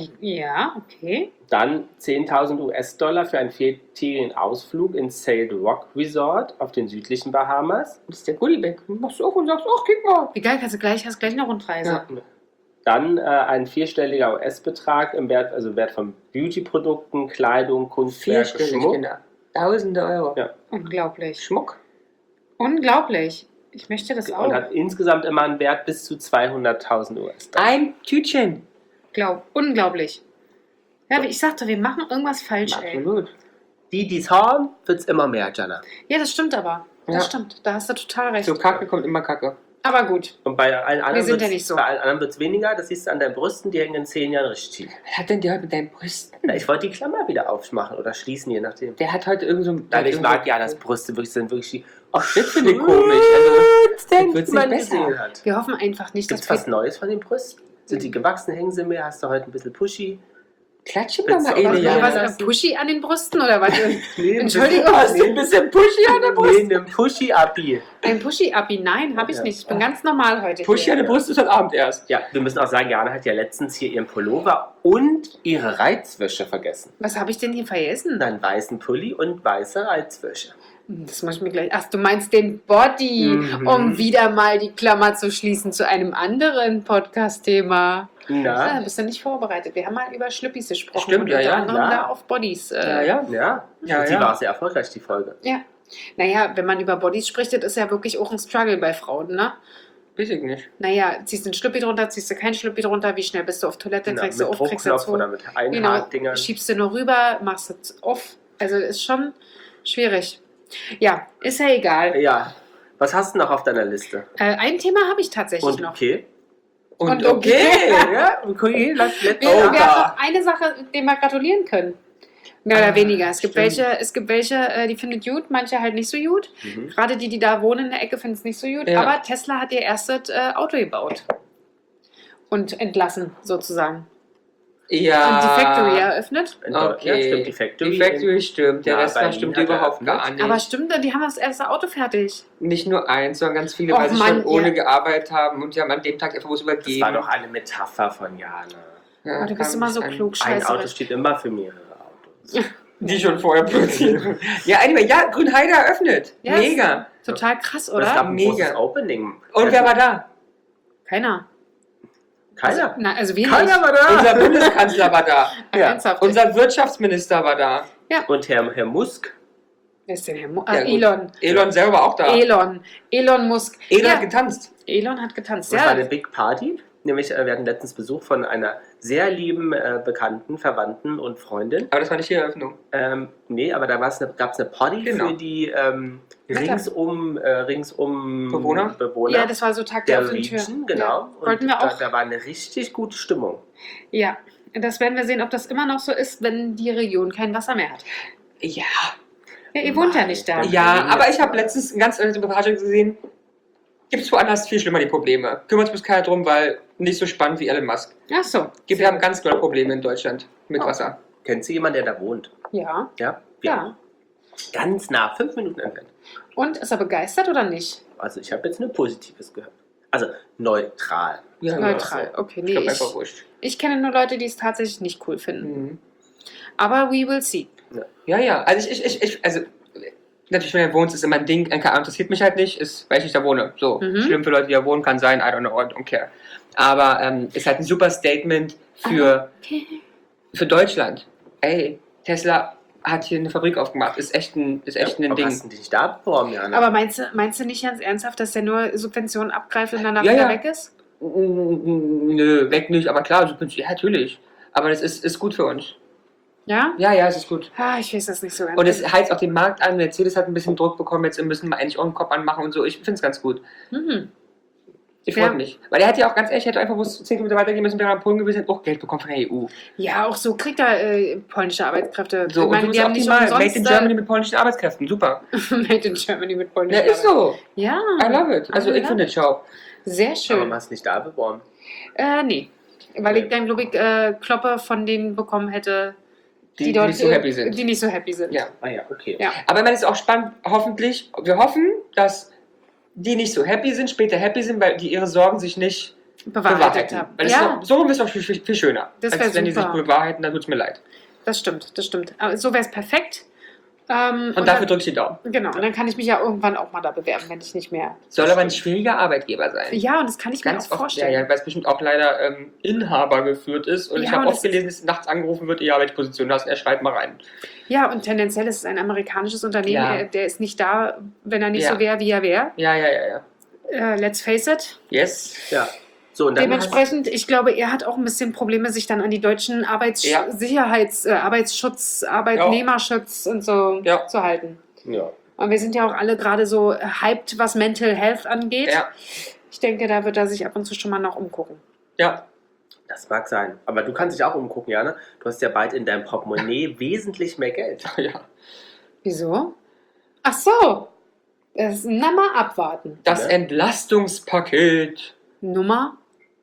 Ja, okay. Dann zehntausend US-Dollar für einen viertägigen Ausflug ins Sail Rock Resort auf den südlichen Bahamas. Das ist der Goodiebag. Du machst du auf und sagst, ach, guck mal. Wie geil, kannst du gleich, hast gleich eine Rundreise. Ja. Dann äh, ein vierstelliger U S-Betrag im Wert, also Wert von Beauty-Produkten, Kleidung, Kunstwerke, Vierstellig, Schmuck. Kinder. Tausende Euro. Ja. Unglaublich. Schmuck. Unglaublich. Ich möchte das auch. Und hat insgesamt immer einen Wert bis zu zweihunderttausend U S-Dollar. Ein Tütchen. Glaub, unglaublich. Ja, wie ich sagte, wir machen irgendwas falsch, ey. Absolut. Die, die es haben, wird es immer mehr, Jana. Ja, das stimmt aber. Das Ja. stimmt. Da hast du total recht. Zur Kacke kommt immer Kacke. Aber gut. Und bei allen anderen sind ja wird's- nicht so. Bei allen anderen wird es weniger. Das siehst du an deinen Brüsten, die hängen in zehn Jahren richtig tief. Was hat denn der heute mit deinen Brüsten? Na, ich wollte die Klammer wieder aufmachen oder schließen, je nachdem. Der hat heute irgend so ein... Nein, ich irgend so- mag ja, dass Brüste wirklich sind wirklich die. Ach, das finde ich komisch. Also, denn, wird's die man nicht besser. gesehen hat. Wir hoffen einfach nicht, Gibt es dass was Neues von den Brüsten? Sind die gewachsen, hängen sie mehr? Hast du heute ein bisschen pushy? klatsch ihm Willst doch mal du auch eine, mal wir Ja, was ja. was Pushy an den Brüsten oder was? Nee, Entschuldigung, Hast du ein bisschen Pushy an der Brust? Nee, ein Pushy-Abi. Ein Pushy-Abi? Nein, habe ich Ja. nicht. Ich bin ganz normal heute. Pushy an hier. der Brust ist heute Abend erst. Ja, wir müssen auch sagen, Jana hat ja letztens hier ihren Pullover und ihre Reizwäsche vergessen. Was habe ich denn hier vergessen? Einen weißen Pulli und weiße Reizwäsche. Das muss ich mir gleich. Ach, du meinst den Body, Mhm. um wieder mal die Klammer zu schließen zu einem anderen Podcast-Thema. Ja, Na, bist du nicht vorbereitet. Wir haben mal über Schlüppis gesprochen. Stimmt, und ja, unter ja, anderem ja. da auf Bodies. Äh, Ja, ja. ja. Ja, und die ja. war sehr erfolgreich, die Folge. ja. Naja, wenn man über Bodies spricht, das ist ja wirklich auch ein Struggle bei Frauen, ne? Weiß ich nicht. Naja, ziehst du einen Schlüppi drunter, ziehst du keinen Schlüppi drunter, wie schnell bist du auf Toilette, Na, kriegst mit du auf, kriegst du Druckknopf zu. oder mit Genau, Einhardingern. schiebst du nur rüber, machst es off. Also ist schon schwierig. Ja, ist ja egal. Ja. Was hast du noch auf deiner Liste? Äh, ein Thema habe ich tatsächlich Und noch. okay. Und, Und okay. Ja, okay, lass Wir, let's wir go. haben noch eine Sache, dem wir gratulieren können. Mehr oder Ah, weniger. Es gibt stimmt. welche, es gibt welche, äh, die findet gut, manche halt nicht so gut. Mhm. Gerade die, die da wohnen in der Ecke, finden es nicht so gut. Ja. Aber Tesla hat ihr erstes äh, Auto gebaut. Und entlassen, sozusagen. Ja. Und die Factory eröffnet. In Deu- Okay. Ja, stimmt, die Factory. Die Factory stimmt, der Ja, Rest da Berlin stimmt hat er überhaupt eröffnet. gar nicht. Aber stimmt, die haben das erste Auto fertig. Nicht nur eins, sondern ganz viele, Och, weil sie Mann, schon ohne ja. gearbeitet haben und die haben an dem Tag einfach was Das übergeben. war doch eine Metapher von Jana. Ja, Oh, du bist kam immer so nicht an. klug, Ein scheiße. Auto steht immer für mehrere Autos. Die schon vorher produziert. Ja, anyway, ja, Grünheide eröffnet. Ja, Mega. Total krass, Und es gab oder? ein Mega. großes Opening. Und wer war da? Keiner. Keiner. Also, na, also wir Keiner nicht. war da. Unser Bundeskanzler war da. Ach, Ja. ernsthaft. Unser Wirtschaftsminister war da. Und Herr, Herr Musk. Wer ist denn Herr Mu ah, Ja, gut. Elon. Elon selber war auch da. Elon. Elon Musk. Elon ja, hat getanzt. Elon hat getanzt. Das war Ja, eine Big Party. Nämlich, äh, wir hatten letztens Besuch von einer sehr lieben äh, Bekannten, Verwandten und Freundin. Aber das war nicht die Eröffnung. Ähm, nee, aber da gab es eine, gab's eine Party Genau. für die ähm, Lecker. ringsum, äh, ringsum Bewohner? Bewohner ja, das war so Tag der der offenen Tür. Region, genau. Ja. Und Wollten wir da, auch. da war eine richtig gute Stimmung. Ja, das werden wir sehen, ob das immer noch so ist, wenn die Region kein Wasser mehr hat. Ja. Ja, ihr wohnt ja Nein. nicht da. Ja, aber ich habe letztens eine ganz andere Reportage gesehen. Gibt es woanders viel schlimmer die Probleme. Kümmert sich keiner drum, weil nicht so spannend wie Elon Musk. Ach so. Gibt, wir haben ganz dolle Probleme in Deutschland mit Oh. Wasser. Kennt sie jemanden, der da wohnt? Ja. Ja? Wir Ja. Ganz nah, fünf Minuten entfernt. Und ist er begeistert oder nicht? Also ich habe jetzt nur Positives gehört. Also neutral. Ja, Neutral. Okay, Ich nee, glaube ich, einfach wurscht. ich kenne nur Leute, die es tatsächlich nicht cool finden. Mhm. Aber we will see. Ja, ja. Also ich, ich, ich, also natürlich, wenn du wohnst, ist immer ein Ding. Keine Ahnung, interessiert mich halt nicht, ist, weil ich nicht da wohne. So, Mhm. schlimm für Leute, die da wohnen, kann sein, I don't know, I don't care. Aber ähm, ist halt ein super Statement für, Okay. für Deutschland. Ey, Tesla hat hier eine Fabrik aufgemacht. Ist echt ein, ist echt ein Aber Ding. hast du dich nicht da beworben, Jana? Aber meinst du, meinst du nicht ganz ernsthaft, dass der nur Subventionen abgreift und danach Ja, wieder ja. weg ist? Nö, weg nicht, aber klar, so- ja, natürlich. Aber das ist, ist gut für uns. Ja? Ja, ja, es ist gut. Ah, ich weiß das nicht so ganz. Und es heizt auch den Markt an. Mercedes hat ein bisschen Druck bekommen, jetzt müssen wir eigentlich auch einen Kopf anmachen und so. Ich finde es ganz gut. Mhm. Ich Ja. freue mich. Weil er hat ja auch ganz ehrlich, er hätte einfach bloß zehn Kilometer weitergehen müssen, wäre er in Polen gewesen, hätte auch Geld bekommen von der E U. Ja, auch so kriegt er äh, polnische Arbeitskräfte. So, ich meine, und die du haben bist nicht optimal. Made umsonst... in Germany mit polnischen Arbeitskräften. Super. äh, Made in Germany mit Ja, polnischen ist so. Ja, I love it. Also I ich love finde it. es schau. sehr Aber schön. hast du nicht da beworben? Äh, nee. Weil ich dann, glaube ich, äh, Kloppe von denen bekommen hätte, Die, die, dort, nicht so äh, happy sind. Die nicht so happy sind. Ja. Ah ja, okay. Ja. Aber ich meine, es ist auch spannend, hoffentlich, wir hoffen, dass die nicht so happy sind, später happy sind, weil die ihre Sorgen sich nicht Bewahrheitet bewahrheiten. haben. Weil Ja, es so ist doch viel, viel, viel schöner. Das als wär wenn die sich super. bewahrheiten, dann tut es mir leid. das stimmt, das stimmt. Aber so wäre es perfekt. Ähm, Und, dafür dann, drücke ich die Daumen. Genau, und dann kann ich mich ja irgendwann auch mal da bewerben, wenn ich nicht mehr... Soll aber ein schwieriger Arbeitgeber sein. Ja, und das kann ich Ganz mir auch oft, vorstellen. ja, ja, weil es bestimmt auch leider ähm, Inhaber geführt ist. Und Ja, ich habe und oft das gelesen, dass nachts angerufen wird, ihr welche Position hast, er schreibt mal rein. Ja, und tendenziell ist es ein amerikanisches Unternehmen, Ja. er- der ist nicht da, wenn er nicht Ja. so wäre, wie er wäre. Ja, ja, ja, ja. Äh, let's face it. Yes. Ja. So, und dann Dementsprechend, ich glaube, er hat auch ein bisschen Probleme, sich dann an die deutschen Ja. Arbeitssicherheits-, äh, Arbeitsschutz, Arbeitnehmerschutz und so Ja. zu halten. hast, ja. Und wir sind ja auch alle gerade so hyped, was Mental Health angeht. Ja, Ich denke, da wird er sich ab und zu schon mal noch umgucken. ja. Das mag sein. Aber du kannst dich auch umgucken, Jana. Du hast ja bald in deinem Portemonnaie wesentlich mehr Geld. ja. Wieso? Ach so. Das, na mal abwarten. Das Ja. Entlastungspaket Nummer?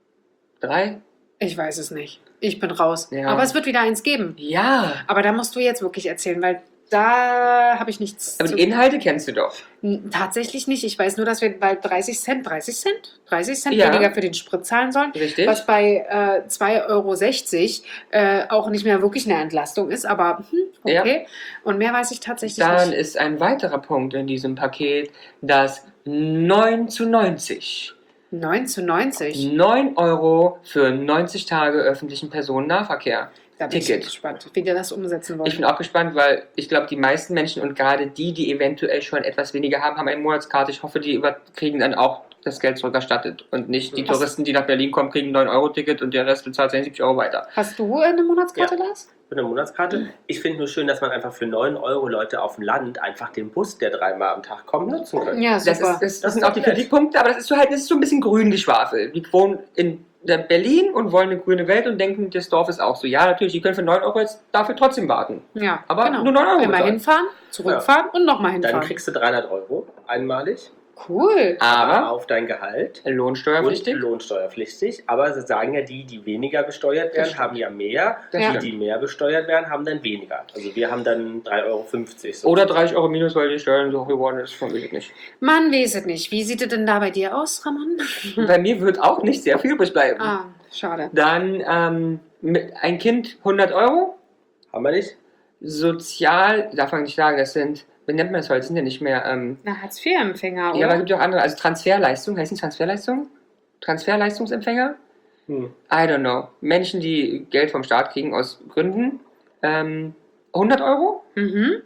drei. Ich weiß es nicht. Ich bin raus. Ja. Aber es wird wieder eins geben. Ja. Aber da musst du jetzt wirklich erzählen, weil da habe ich nichts Aber zu... die Inhalte kennst du doch. N- Tatsächlich nicht. Ich weiß nur, dass wir bald dreißig Cent, dreißig Cent? dreißig Cent Ja. weniger für den Sprit zahlen sollen. Richtig? Was bei äh, zwei Euro sechzig äh, auch nicht mehr wirklich eine Entlastung ist, aber hm, okay. Und mehr weiß ich tatsächlich Dann nicht. ist ein weiterer Punkt in diesem Paket das neun zu neunzig. neun zu neunzig. neun Euro für neunzig Tage öffentlichen Personennahverkehr. Da bin Ticket. ich gespannt, wie die das umsetzen wollen. Ich bin auch gespannt, weil ich glaube, die meisten Menschen und gerade die, die eventuell schon etwas weniger haben, haben eine Monatskarte. Ich hoffe, die über kriegen dann auch das Geld zurückerstattet. Und nicht die Was? Touristen, die nach Berlin kommen, kriegen ein neun Euro Ticket und der Rest bezahlt sechzig Euro weiter. Hast du eine Monatskarte, Lars? Für eine Monatskarte. Ich finde nur schön, dass man einfach für neun Euro Leute auf dem Land einfach den Bus, der dreimal am Tag kommt, nutzen kann. Ja, Das, super. ist, das, Das sind ist auch die nett. Kritikpunkte, aber das ist so halt, das ist so ein bisschen grün geschwafelt. Die wohnen in der Berlin und wollen eine grüne Welt und denken, das Dorf ist auch so. Ja, natürlich, die können für neun Euro jetzt dafür trotzdem warten. Ja, Aber genau. nur neun Euro Einmal bezahlen. hinfahren, zurückfahren und nochmal Dann hinfahren. kriegst du dreihundert Euro einmalig Cool. Aber auf dein Gehalt. lohnsteuerpflichtig. Und lohnsteuerpflichtig. Aber sie sagen ja, die, die weniger besteuert werden, Das haben ja mehr. Das Ja. Die, stimmt. die mehr besteuert werden, haben dann weniger. Also wir haben dann drei Euro fünfzig. So. Oder dreißig Euro minus, weil die Steuern so hoch geworden ist, von mir nicht. Man weiß es nicht. Wie sieht es denn da bei dir aus, Ramon? Bei mir wird auch nicht sehr viel übrig bleiben. Ah, schade. Dann ähm, mit ein Kind hundert Euro. Haben wir nicht? Sozial, darf man nicht sagen, das sind, wie nennt man das heute, sind ja nicht mehr, ähm, Na, Hartz-vier-Empfänger, ja, aber es oder? gibt ja auch andere, also Transferleistung, heißt nicht Transferleistung? Transferleistungsempfänger? Hm. I don't know. Menschen, die Geld vom Staat kriegen aus Gründen. Ähm, hundert Euro Mhm.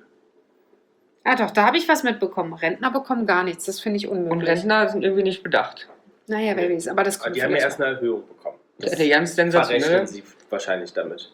Ah, doch, da habe ich was mitbekommen. Rentner bekommen gar nichts. Das finde ich und unmöglich. Rentner sind irgendwie nicht bedacht. Naja, wer weiß. Aber das Aber kommt die haben ja vielleicht erst eine Erhöhung bekommen. Das Der ganz sensationell. verrechnen sie wahrscheinlich damit.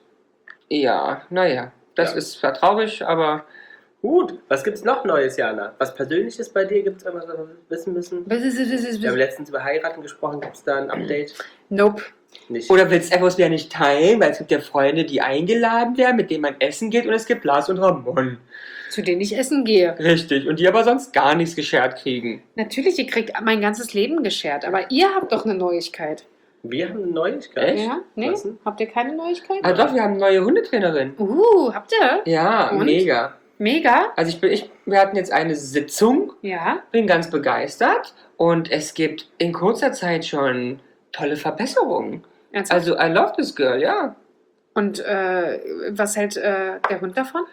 Ja, naja, das Ja. ist zwar traurig, aber Gut, was gibt's noch Neues, Jana? Was Persönliches bei dir? Gibt es irgendwas, was wir wissen müssen? Wir haben letztens über Heiraten gesprochen. Gibt es da ein Update? Nope. Nicht. oder willst du etwas wieder nicht teilen, weil es gibt ja Freunde, die eingeladen werden, mit denen man essen geht und es gibt Lars und Ramon. Zu denen ich essen gehe. Richtig, und die aber sonst gar nichts geschert kriegen. Natürlich, ihr kriegt mein ganzes Leben geschert. Aber ihr habt doch eine Neuigkeit. Wir haben eine Neuigkeit. Echt? Ja? Nee? Was denn? Habt ihr keine Neuigkeit? Ah doch, wir haben eine neue Hundetrainerin. Uh, habt ihr? Ja, Und? mega. Mega? Also ich bin, ich, wir hatten jetzt eine Sitzung, Ja. bin ganz begeistert und es gibt in kurzer Zeit schon tolle Verbesserungen. Ernsthaft? Also I love this girl, ja. Und äh, was hält äh, der Hund davon?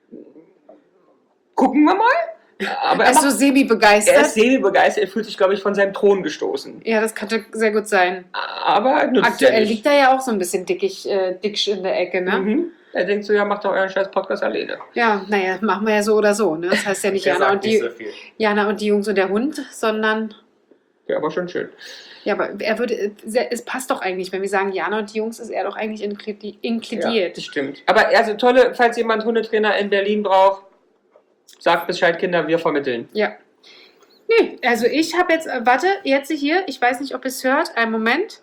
Gucken wir mal. Aber Er er, ist so macht, er semi-begeistert. ist semi-begeistert, er fühlt sich, glaube ich, von seinem Thron gestoßen. Ja, das könnte sehr gut sein. Aber nutzt Aktuell ja nicht. liegt er ja auch so ein bisschen dickig, äh, dicksch in der Ecke, ne? Mhm. Er denkt so, ja, macht doch euren scheiß Podcast alleine. Ja, naja, machen wir ja so oder so. Ne? Das heißt ja nicht Der Jana sagt und, die, nicht so viel. Jana und die Jungs und der Hund, sondern. Ja, aber schon schön. Ja, aber er würde. Es passt doch eigentlich, wenn wir sagen Jana und die Jungs, ist er doch eigentlich inkludi- inkludiert. Das stimmt. Aber also tolle, falls jemand Hundetrainer in Berlin braucht, sagt Bescheid, Kinder, wir vermitteln. Ja. Nee, also ich habe jetzt. Äh, warte, jetzt hier, ich weiß nicht, ob ihr es hört. Einen Moment.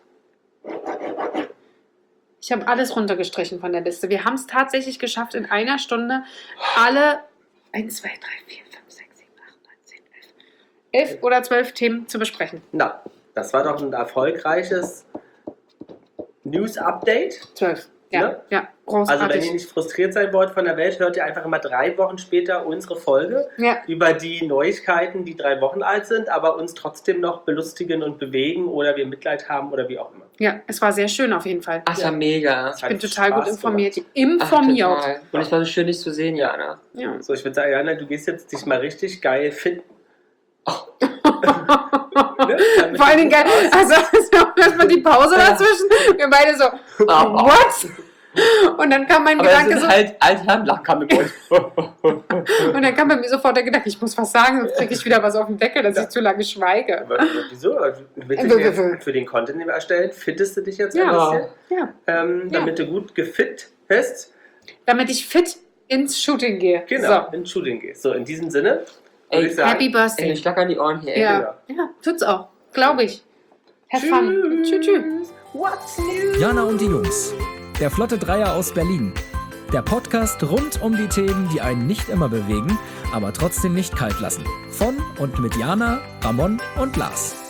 Ich habe alles runtergestrichen von der Liste. Wir haben es tatsächlich geschafft, in einer Stunde alle eins, zwei, drei, vier, fünf, sechs, sieben, acht, neun, zehn, elf. elf oder zwölf Themen zu besprechen. Na, das war doch ein erfolgreiches News-Update. zwölf. Ja, Ne? ja, großartig. Also wenn ihr nicht frustriert sein wollt von der Welt, hört ihr einfach immer drei Wochen später unsere Folge ja. über die Neuigkeiten, die drei Wochen alt sind, aber uns trotzdem noch belustigen und bewegen oder wir Mitleid haben oder wie auch immer. ja, es war sehr schön auf jeden Fall. Ach, das war mega. Ich bin total gut informiert. Ach, Informiert. total. Und es war so schön, dich zu sehen, Jana. Ja. So, ich würde sagen, Jana, du gehst jetzt dich mal richtig geil fit. Ne? Damit Vor allen Dingen du geil. gut Also, erstmal die Pause dazwischen. Wir beide so, what? Und dann kam mein Aber Gedanke das so, sind halt Altherrenlachkammerbold. und dann kam bei mir sofort der Gedanke, ich muss was sagen, sonst kriege ich wieder was auf den Deckel, dass ich zu lange schweige. Aber wieso? Willst du jetzt für den Content, den wir erstellen, fittest du dich jetzt ein Ja. bisschen? Ja. Ähm, Ja. damit du gut gefit bist. Damit ich fit ins Shooting gehe. Genau, ins Shooting gehst. So, in diesem Sinne Ey, würde ich So. sagen, Happy Ey, Birthday. ich schlag an die Ohren hier. ey. Ja. ja, tut's auch. Glaube ich. Have fun. Tschüss. Tschüss. What's new? Jana und die Jungs. Der Flotte Dreier aus Berlin. Der Podcast rund um die Themen, die einen nicht immer bewegen, aber trotzdem nicht kalt lassen. Von und mit Jana, Ramon und Lars.